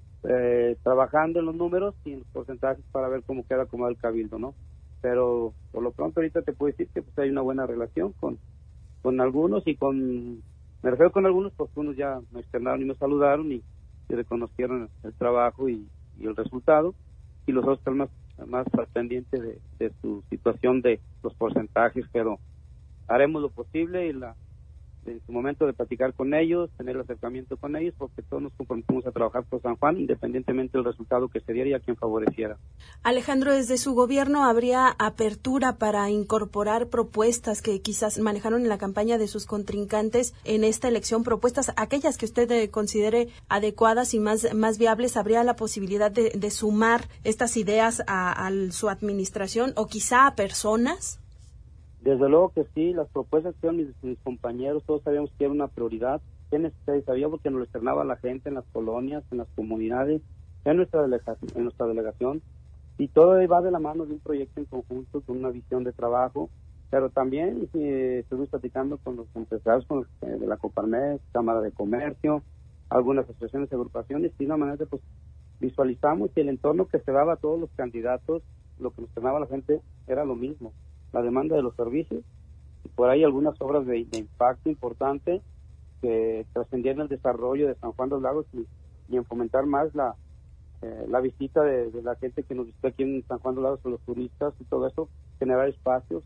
Eh, trabajando en los números y en los porcentajes para ver cómo queda acomodado el cabildo, ¿no? Pero por lo pronto ahorita te puedo decir que pues hay una buena relación con con algunos y con, me refiero con algunos porque unos ya me externaron y me saludaron y, y reconocieron el trabajo y, y el resultado, y los otros están más, más pendientes de, de su situación de los porcentajes, pero haremos lo posible y la en su momento de platicar con ellos, tener el acercamiento con ellos, porque todos nos comprometimos a trabajar por San Juan, independientemente del resultado que se diera y a quien favoreciera. Alejandro, ¿desde su gobierno habría apertura para incorporar propuestas que quizás manejaron en la campaña de sus contrincantes en esta elección, propuestas, aquellas que usted eh, considere adecuadas y más, más viables? ¿Habría la posibilidad de, de sumar estas ideas a, a su administración o quizá a personas? Desde luego que sí, las propuestas que eran mis, mis compañeros, todos sabíamos que era una prioridad, que necesario, sabía porque nos lo externaba la gente en las colonias, en las comunidades, en nuestra delegación, en nuestra delegación, y todo va de la mano de un proyecto en conjunto, con una visión de trabajo, pero también eh, estuvimos platicando con los empresarios con los, eh, de la Coparmex, Cámara de Comercio, algunas asociaciones y agrupaciones, y de una manera pues visualizamos que el entorno que se daba a todos los candidatos, lo que nos externaba la gente era lo mismo, la demanda de los servicios, y por ahí algunas obras de, de impacto importante que trascendían el desarrollo de San Juan de los Lagos y, y en fomentar más la eh, la visita de, de la gente que nos visita aquí en San Juan de los Lagos, los turistas y todo eso, generar espacios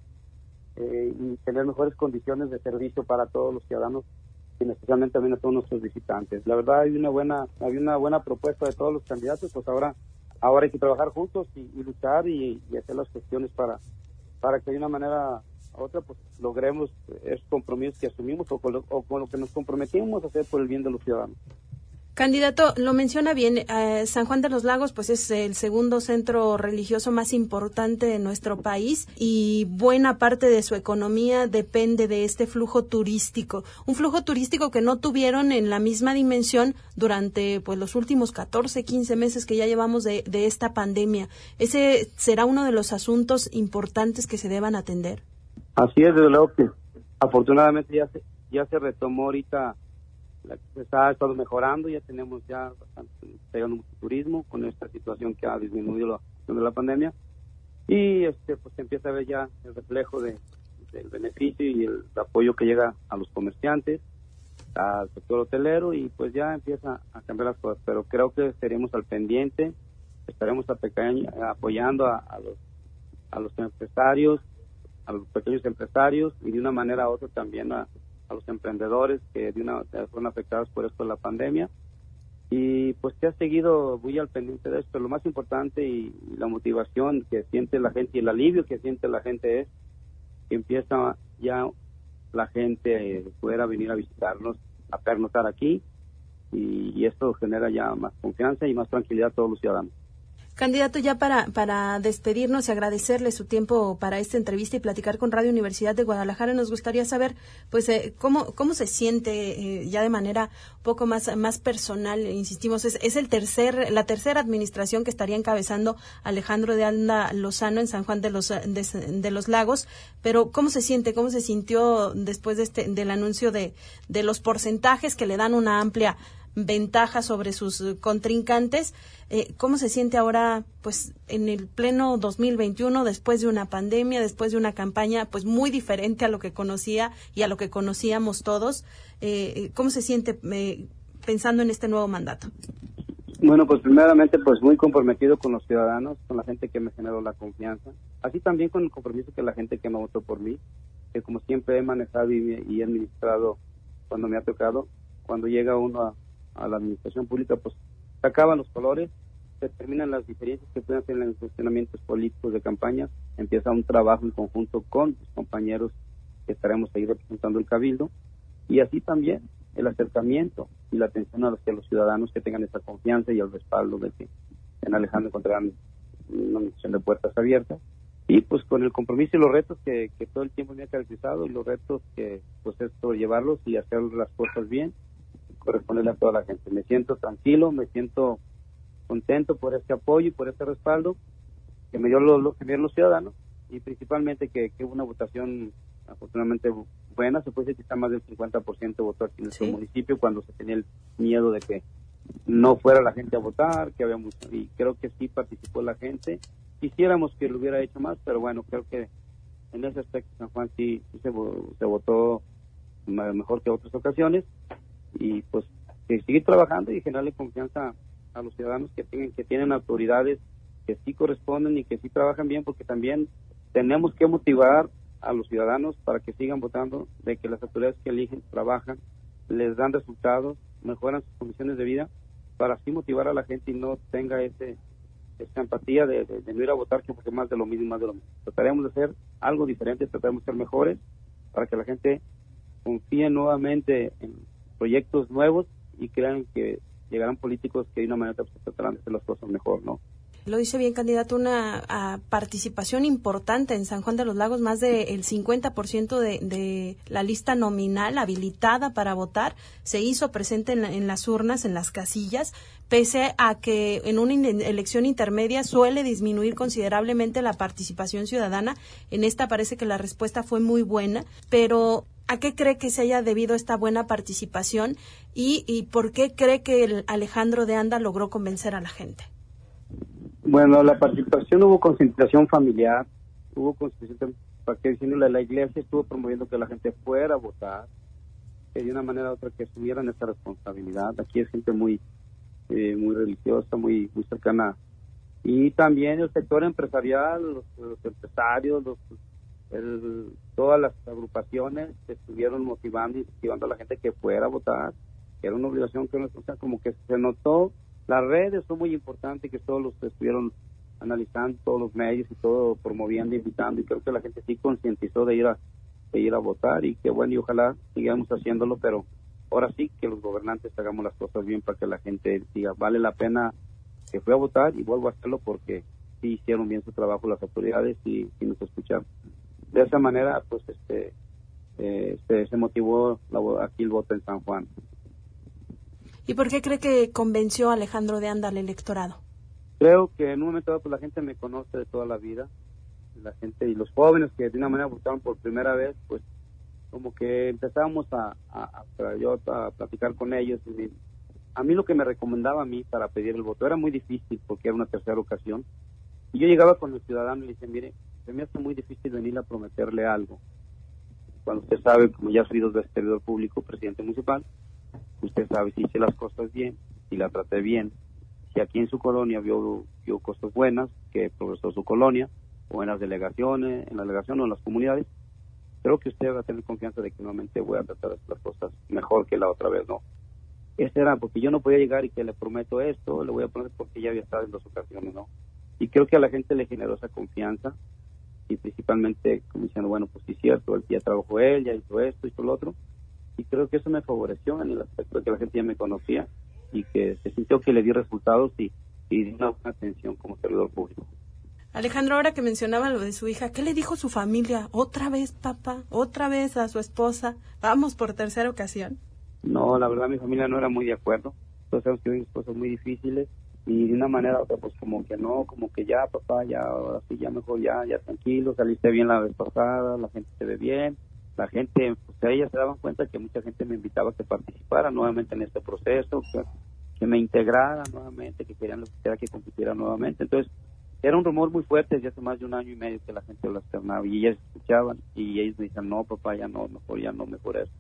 eh, y tener mejores condiciones de servicio para todos los ciudadanos y especialmente también a todos nuestros visitantes. La verdad hay una buena hay una buena propuesta de todos los candidatos, pues ahora ahora hay que trabajar juntos y, y luchar y, y hacer las cuestiones para para que de una manera u otra pues logremos esos compromisos que asumimos o con, lo, o con lo que nos comprometimos a hacer por el bien de los ciudadanos. Candidato, lo menciona bien, eh, San Juan de los Lagos pues es el segundo centro religioso más importante de nuestro país y buena parte de su economía depende de este flujo turístico, un flujo turístico que no tuvieron en la misma dimensión durante pues los últimos catorce, quince meses que ya llevamos de, de esta pandemia. ¿Ese será uno de los asuntos importantes que se deban atender? Así es, desde luego que afortunadamente ya se, ya se retomó ahorita. La, está, ha estado mejorando, ya tenemos ya bastante, llegando mucho turismo con esta situación que ha disminuido la, de la pandemia, y este pues se empieza a ver ya el reflejo de, del beneficio y el apoyo que llega a los comerciantes, al sector hotelero, y pues ya empieza a cambiar las cosas, pero creo que estaremos al pendiente, estaremos a pequeño, apoyando a, a los a los empresarios, a los pequeños empresarios, y de una manera u otra también a, a los emprendedores que de una fueron afectados por esto de la pandemia, y pues que ha seguido muy al pendiente de esto. Lo más importante y, y la motivación que siente la gente y el alivio que siente la gente es que empieza ya la gente eh, pueda venir a visitarnos, a pernoctar aquí, y, y esto genera ya más confianza y más tranquilidad a todos los ciudadanos. Candidato, ya para, para despedirnos y agradecerle su tiempo para esta entrevista y platicar con Radio Universidad de Guadalajara, nos gustaría saber, pues, eh, cómo cómo se siente eh, ya de manera un poco más más personal. Insistimos, es, es el tercer la tercera administración que estaría encabezando Alejandro de Anda Lozano en San Juan de los de, de los Lagos, pero cómo se siente, cómo se sintió después de este del anuncio de de los porcentajes que le dan una amplia ventaja sobre sus contrincantes. Eh, ¿Cómo se siente ahora, pues, en el pleno dos mil veintiuno, después de una pandemia, después de una campaña, pues, muy diferente a lo que conocía y a lo que conocíamos todos? Eh, ¿Cómo se siente eh, pensando en este nuevo mandato? Bueno, pues primeramente, pues muy comprometido con los ciudadanos, con la gente que me generó la confianza, así también con el compromiso que la gente que me votó por mí, que como siempre he manejado y, y he administrado cuando me ha tocado. Cuando llega uno a a la administración pública, pues se acaban los colores, se terminan las diferencias que pueden hacer en los cuestionamientos políticos de campaña, empieza un trabajo en conjunto con los compañeros que estaremos ahí representando el Cabildo, y así también el acercamiento y la atención a los, que los ciudadanos que tengan esa confianza y el respaldo de que en Alejandro encontrarán una misión de puertas abiertas, y pues con el compromiso y los retos que, que todo el tiempo me ha caracterizado, y los retos que pues es llevarlos y hacer las cosas bien, corresponderle a toda la gente. Me siento tranquilo, me siento contento por este apoyo y por este respaldo que me dio lo, lo que me dieron los ciudadanos, y principalmente que, que hubo una votación afortunadamente buena. Se puede decir que está más del cincuenta por ciento votó aquí en nuestro ¿Sí? municipio, cuando se tenía el miedo de que no fuera la gente a votar, que había mucho, y creo que sí participó la gente. Quisiéramos que lo hubiera hecho más, pero bueno, creo que en ese aspecto San Juan sí, sí se, se votó mejor que otras ocasiones, y pues que seguir trabajando y generarle confianza a los ciudadanos que tienen que tienen autoridades que sí corresponden y que sí trabajan bien, porque también tenemos que motivar a los ciudadanos para que sigan votando, de que las autoridades que eligen trabajan, les dan resultados, mejoran sus condiciones de vida, para así motivar a la gente y no tenga ese esa empatía de, de, de no ir a votar que porque más de lo mismo, más de lo mismo. Trataremos de hacer algo diferente, trataremos de ser mejores para que la gente confíe nuevamente en proyectos nuevos y crean que llegarán políticos que de una manera se tratarán de hacer las cosas mejor, ¿no? Lo dice bien, candidato, una a, participación importante en San Juan de los Lagos, más del cincuenta por ciento de, de la lista nominal habilitada para votar se hizo presente en, la, en las urnas, en las casillas, pese a que en una in- elección intermedia suele disminuir considerablemente la participación ciudadana. En esta parece que la respuesta fue muy buena, pero ¿a qué cree que se haya debido esta buena participación y, y por qué cree que el Alejandro de Anda logró convencer a la gente? Bueno, la participación, hubo concientización familiar, hubo concientización, para que diciéndole, la iglesia estuvo promoviendo que la gente fuera a votar, que de una manera u otra que asumieran esa responsabilidad. Aquí es gente muy eh, muy religiosa, muy muy cercana, y también el sector empresarial, los, los empresarios, los, el, todas las agrupaciones estuvieron motivando y incentivando a la gente que fuera a votar, que era una obligación, que o sea, como que se notó. Las redes son muy importantes, que todos los que estuvieron analizando, todos los medios y todo promoviendo, invitando, y creo que la gente sí concientizó de ir a de ir a votar, y que bueno, y ojalá sigamos haciéndolo, pero ahora sí que los gobernantes hagamos las cosas bien para que la gente diga, vale la pena que fui a votar y vuelvo a hacerlo porque sí hicieron bien su trabajo las autoridades y, y nos escucharon. De esa manera, pues este eh, se, se motivó la, aquí el voto en San Juan. ¿Y por qué cree que convenció a Alejandro de Anda al electorado? Creo que en un momento dado, pues la gente me conoce de toda la vida, la gente y los jóvenes que de una manera votaron por primera vez, pues como que empezamos a, a, a, yo a platicar con ellos. Y a mí lo que me recomendaba a mí para pedir el voto era muy difícil porque era una tercera ocasión, Y yo llegaba con el ciudadano y le decía, mire, se me hace muy difícil venir a prometerle algo. Cuando usted sabe, como ya soy dos veces servidor público, presidente municipal, usted sabe si hice las cosas bien, si la traté bien, si aquí en su colonia vio, vio cosas buenas, que progresó su colonia, o en las delegaciones, en la delegación o en las comunidades, creo que usted va a tener confianza de que nuevamente voy a tratar de hacer las cosas mejor que la otra vez, ¿no? Ese era, porque yo no podía llegar y que le prometo esto, le voy a prometer porque ya había estado en dos ocasiones, ¿no? Y creo que a la gente le generó esa confianza, y principalmente como diciendo, bueno, pues sí es cierto, él ya trabajó él, ya hizo esto, hizo lo otro, y creo que eso me favoreció en el aspecto de que la gente ya me conocía y que se sintió que le di resultados y, y di una buena atención como servidor público. Alejandro, ahora que mencionaba lo de su hija, ¿qué le dijo su familia? ¿Otra vez, papá? ¿Otra vez a su esposa? ¿Vamos por tercera ocasión? No, la verdad mi familia no era muy de acuerdo, todos sabemos que viven cosas muy difíciles, y de una manera u otra, pues como que no, como que ya, papá, ya, ahora sí, ya mejor, ya, ya tranquilo, saliste bien la vez pasada, la gente se ve bien, la gente, pues ellas se daban cuenta que mucha gente me invitaba a que participara nuevamente en este proceso, que, que me integrara nuevamente, que querían que compitiera nuevamente. Entonces, era un rumor muy fuerte desde hace más de un año y medio que la gente lo externaba, y ellas escuchaban, y ellos me decían, no, papá, ya no, mejor, ya no, mejor eso.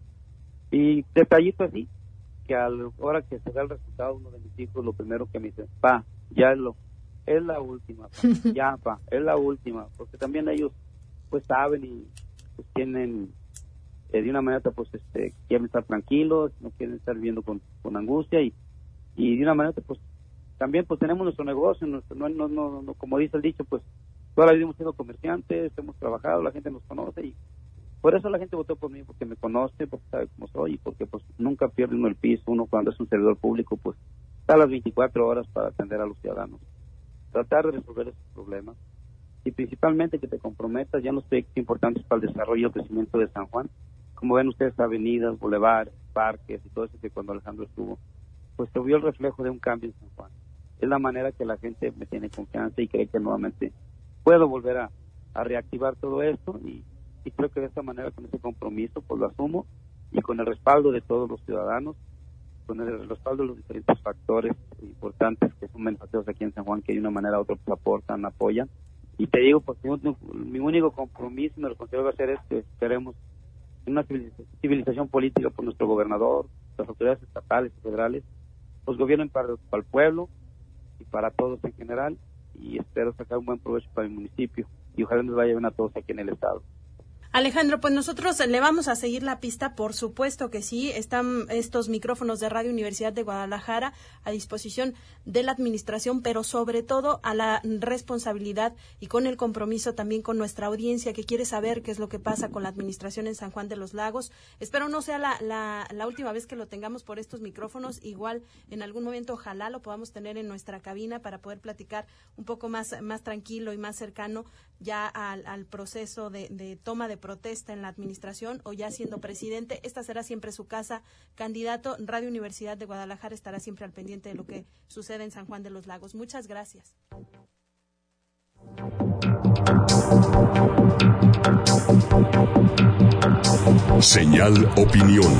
Y detallito así, que a la hora que se da el resultado, uno de mis hijos, lo primero que me dice, pa, ya es lo, es la última, pa, ya, pa, es la última, porque también ellos, pues, saben y pues tienen, eh, de una manera, pues, este, quieren estar tranquilos, no quieren estar viviendo con, con angustia, y, y de una manera, pues, también, pues, tenemos nuestro negocio, nuestro, no, no, no, no, como dice el dicho, pues, toda la vida hemos sido comerciantes, hemos trabajado, la gente nos conoce, y por eso la gente votó por mí, porque me conoce, porque sabe cómo soy, y porque pues nunca pierde uno el piso. Uno cuando es un servidor público, pues está a las veinticuatro horas para atender a los ciudadanos, tratar de resolver esos problemas, y principalmente que te comprometas ya en los proyectos importantes para el desarrollo y el crecimiento de San Juan. Como ven ustedes, avenidas, bulevares, parques y todo eso que cuando Alejandro estuvo, pues se vio el reflejo de un cambio en San Juan. Es la manera que la gente me tiene confianza y cree que nuevamente puedo volver a, a reactivar todo esto, y y creo que de esta manera, con ese compromiso, pues lo asumo, y con el respaldo de todos los ciudadanos, con el respaldo de los diferentes factores importantes que son beneficiados aquí en San Juan, que de una manera u otra pues aportan, apoyan, y te digo, pues mi único compromiso y mi responsabilidad va a ser es que esperemos una civilización política por nuestro gobernador, las autoridades estatales y federales, pues gobiernen para, para el pueblo y para todos en general, y espero sacar un buen provecho para el municipio, y ojalá nos vaya bien a todos aquí en el estado. Alejandro, pues nosotros le vamos a seguir la pista, por supuesto que sí. Están estos micrófonos de Radio Universidad de Guadalajara a disposición de la administración, pero sobre todo a la responsabilidad y con el compromiso también con nuestra audiencia que quiere saber qué es lo que pasa con la administración en San Juan de los Lagos. Espero no sea la, la, la última vez que lo tengamos por estos micrófonos. Igual en algún momento ojalá lo podamos tener en nuestra cabina para poder platicar un poco más, más tranquilo y más cercano ya al, al proceso de, de toma de protesta en la administración o ya siendo presidente. Esta será siempre su casa. Candidato, Radio Universidad de Guadalajara estará siempre al pendiente de lo que sucede en San Juan de los Lagos. Muchas gracias. Señal Opinión.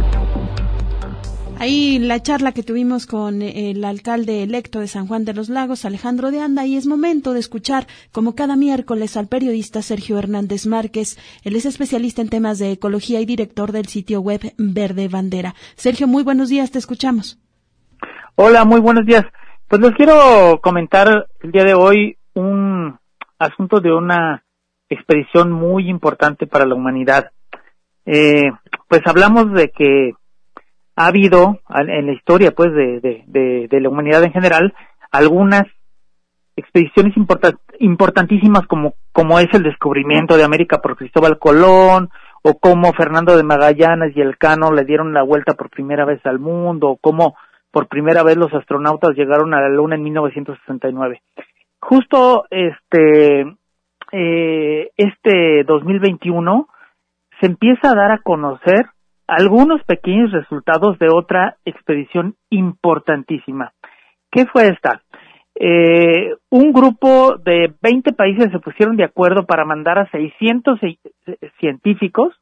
Ahí la charla que tuvimos con el alcalde electo de San Juan de los Lagos, Alejandro de Anda, y es momento de escuchar, como cada miércoles, al periodista Sergio Hernández Márquez. Él es especialista en temas de ecología y director del sitio web Verde Bandera. Sergio, muy buenos días, te escuchamos. Hola, muy buenos días. Pues les quiero comentar el día de hoy un asunto de una expedición muy importante para la humanidad. Eh, pues hablamos de que ha habido en la historia pues de, de, de, de la humanidad en general algunas expediciones important, importantísimas como, como es el descubrimiento de América por Cristóbal Colón, o como Fernando de Magallanes y Elcano le dieron la vuelta por primera vez al mundo, o como por primera vez los astronautas llegaron a la Luna en mil novecientos sesenta y nueve. Justo este eh, este dos mil veintiuno se empieza a dar a conocer algunos pequeños resultados de otra expedición importantísima. ¿Qué fue esta? Eh, un grupo de veinte países se pusieron de acuerdo para mandar a seiscientos científicos,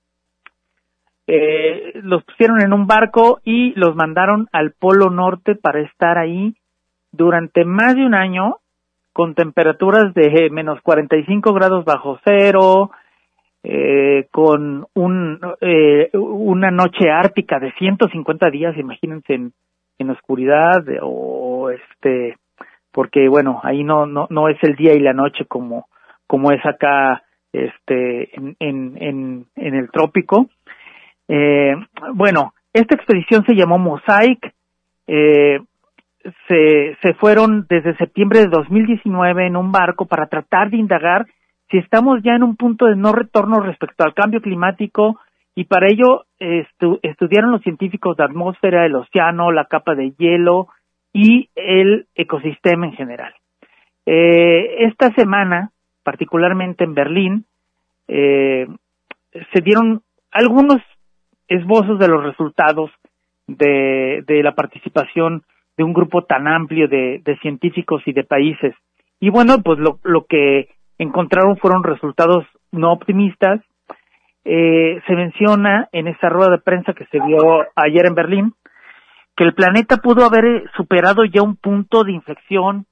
eh, los pusieron en un barco y los mandaron al Polo Norte para estar ahí durante más de un año con temperaturas de menos cuarenta y cinco grados bajo cero, eh, con un eh, una noche ártica de ciento cincuenta días, imagínense en, en oscuridad, o este, porque bueno, ahí no no no es el día y la noche como como es acá este en en en, en el trópico. Eh, bueno, esta expedición se llamó Mosaic. Eh, se se fueron desde septiembre de dos mil diecinueve en un barco para tratar de indagar si estamos ya en un punto de no retorno respecto al cambio climático, y para ello estu- estudiaron los científicos la atmósfera, el océano, la capa de hielo y el ecosistema en general. Eh, esta semana, particularmente en Berlín, eh, se dieron algunos esbozos de los resultados de, de la participación de un grupo tan amplio de, de científicos y de países. Y bueno, pues lo, lo que encontraron fueron resultados no optimistas. Eh, se menciona en esta rueda de prensa que se dio ayer en Berlín que el planeta pudo haber superado ya un punto de inflexión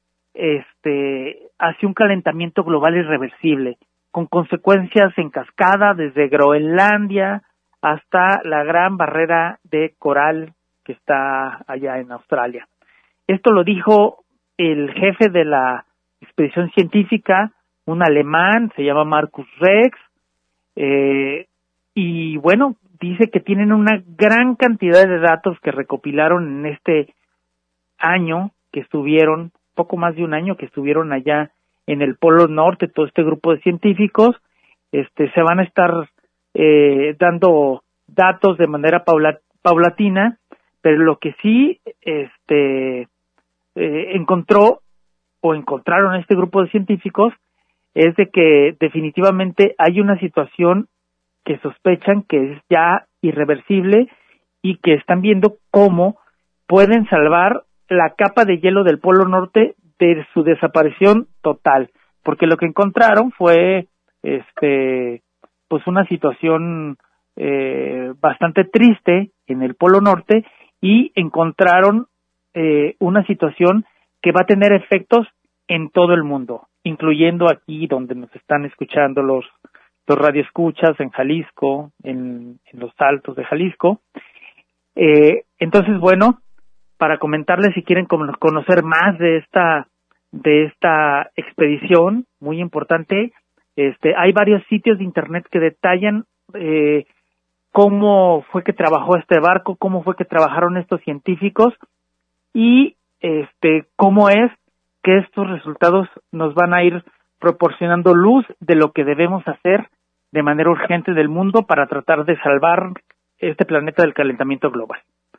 este, hacia un calentamiento global irreversible, con consecuencias en cascada desde Groenlandia hasta la gran barrera de coral que está allá en Australia. Esto lo dijo el jefe de la expedición científica, un alemán, se llama Markus Rex, eh, y bueno, dice que tienen una gran cantidad de datos que recopilaron en este año que estuvieron, poco más de un año que estuvieron allá en el Polo Norte, todo este grupo de científicos. Este, se van a estar eh, dando datos de manera paula, paulatina, pero lo que sí este eh, encontró o encontraron este grupo de científicos es de que definitivamente hay una situación que sospechan que es ya irreversible y que están viendo cómo pueden salvar la capa de hielo del Polo Norte de su desaparición total, porque lo que encontraron fue este pues una situación eh, bastante triste en el Polo Norte, y encontraron eh, una situación que va a tener efectos en todo el mundo, incluyendo aquí donde nos están escuchando los los radioescuchas en Jalisco, en, en los Altos de Jalisco. Eh, entonces, bueno, para comentarles, si quieren conocer más de esta de esta expedición muy importante, este hay varios sitios de internet que detallan eh, cómo fue que trabajó este barco, cómo fue que trabajaron estos científicos, y este cómo es que estos resultados nos van a ir proporcionando luz de lo que debemos hacer de manera urgente del mundo para tratar de salvar este planeta del calentamiento global.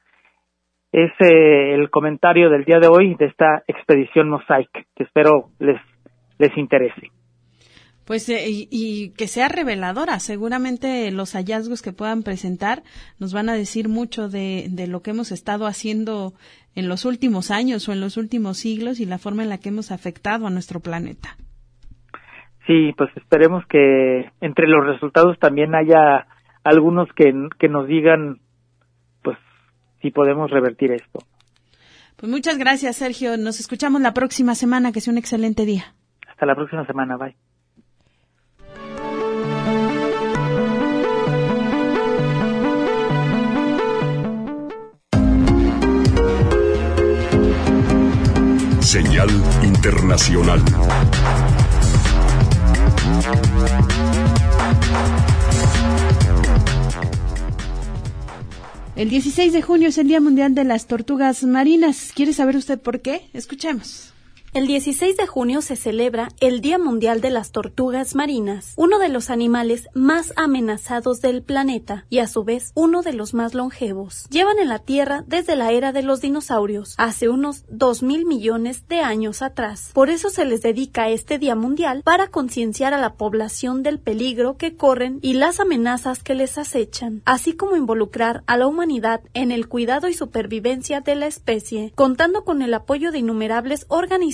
Es eh, el comentario del día de hoy de esta expedición Mosaic, que espero les les interese. Pues eh, y, y que sea reveladora. Seguramente los hallazgos que puedan presentar nos van a decir mucho de, de lo que hemos estado haciendo en los últimos años o en los últimos siglos y la forma en la que hemos afectado a nuestro planeta. Sí, pues esperemos que entre los resultados también haya algunos que, que nos digan pues si podemos revertir esto. Pues muchas gracias, Sergio. Nos escuchamos la próxima semana. Que sea un excelente día. Hasta la próxima semana. Bye. Señal internacional. El dieciséis de junio es el Día Mundial de las Tortugas Marinas. ¿Quiere saber usted por qué? Escuchemos. El dieciséis de junio se celebra el Día Mundial de las Tortugas Marinas, uno de los animales más amenazados del planeta y a su vez uno de los más longevos. Llevan en la Tierra desde la era de los dinosaurios, hace unos dos mil millones de años atrás. Por eso se les dedica este Día Mundial para concienciar a la población del peligro que corren y las amenazas que les acechan, así como involucrar a la humanidad en el cuidado y supervivencia de la especie, contando con el apoyo de innumerables organizaciones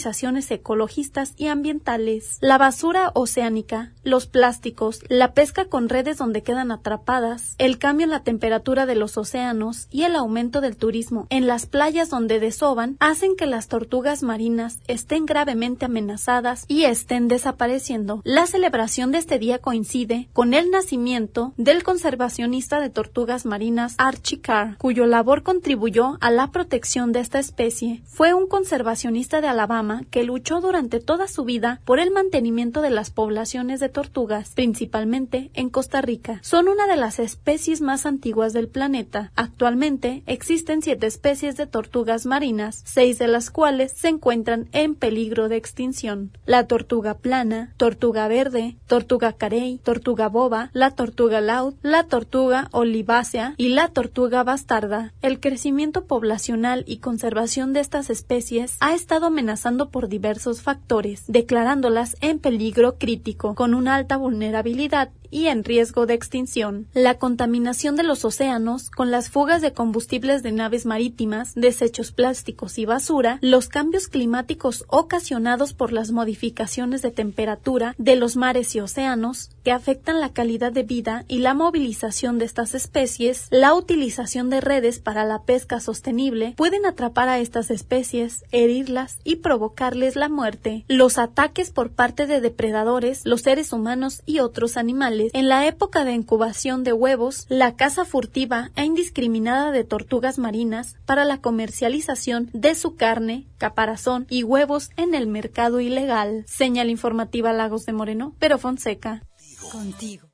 organizaciones ecologistas y ambientales. La basura oceánica, los plásticos, la pesca con redes donde quedan atrapadas, el cambio en la temperatura de los océanos y el aumento del turismo en las playas donde desovan hacen que las tortugas marinas estén gravemente amenazadas y estén desapareciendo. La celebración de este día coincide con el nacimiento del conservacionista de tortugas marinas Archie Carr, cuyo labor contribuyó a la protección de esta especie. Fue un conservacionista de Alabama que luchó durante toda su vida por el mantenimiento de las poblaciones de tortugas, principalmente en Costa Rica. Son una de las especies más antiguas del planeta. Actualmente existen siete especies de tortugas marinas, seis de las cuales se encuentran en peligro de extinción: la tortuga plana, tortuga verde, tortuga carey, tortuga boba, la tortuga laúd, la tortuga olivácea y la tortuga bastarda. El crecimiento poblacional y conservación de estas especies ha estado amenazando por diversos factores, declarándolas en peligro crítico, con una alta vulnerabilidad y en riesgo de extinción. La contaminación de los océanos con las fugas de combustibles de naves marítimas, desechos plásticos y basura, los cambios climáticos ocasionados por las modificaciones de temperatura de los mares y océanos que afectan la calidad de vida y la movilización de estas especies, la utilización de redes para la pesca sostenible pueden atrapar a estas especies, herirlas y provocarles la muerte. Los ataques por parte de depredadores, los seres humanos y otros animales. En la época de incubación de huevos, la caza furtiva e indiscriminada de tortugas marinas para la comercialización de su carne, caparazón y huevos en el mercado ilegal. Señal informativa Lagos de Moreno, Pero Fonseca. Contigo.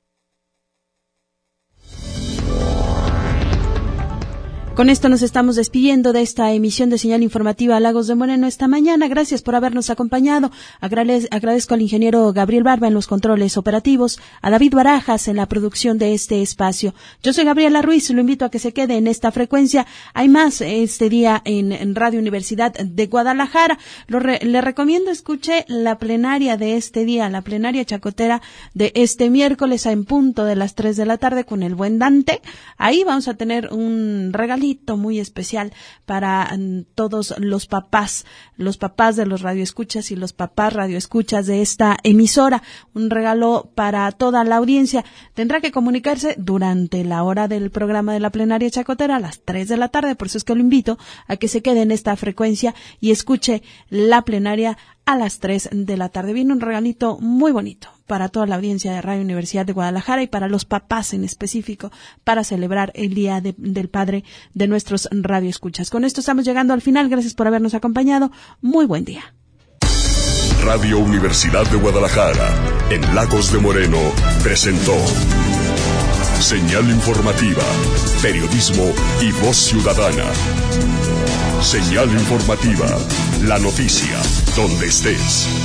Con esto nos estamos despidiendo de esta emisión de Señal Informativa Lagos de Moreno esta mañana. Gracias por habernos acompañado. Agrade- agradezco al ingeniero Gabriel Barba en los controles operativos, a David Barajas en la producción de este espacio. Yo soy Gabriela Ruiz, lo invito a que se quede en esta frecuencia. Hay más este día en, en Radio Universidad de Guadalajara. Lo re- le recomiendo escuche la plenaria de este día, la plenaria chacotera de este miércoles en punto de las tres de la tarde con el buen Dante. Ahí vamos a tener un regalito muy especial para um, todos los papás, los papás de los radioescuchas y los papás radioescuchas de esta emisora. Un regalo para toda la audiencia. Tendrá que comunicarse durante la hora del programa de la plenaria chacotera a las tres de la tarde. Por eso es que lo invito a que se quede en esta frecuencia y escuche la plenaria a las tres de la tarde. Viene un regalito muy bonito para toda la audiencia de Radio Universidad de Guadalajara y para los papás en específico para celebrar el Día de, del Padre de nuestros radioescuchas. Con esto estamos llegando al final. Gracias por habernos acompañado. Muy buen día. Radio Universidad de Guadalajara, en Lagos de Moreno, presentó Señal Informativa, Periodismo y Voz Ciudadana. Señal Informativa, la noticia, donde estés.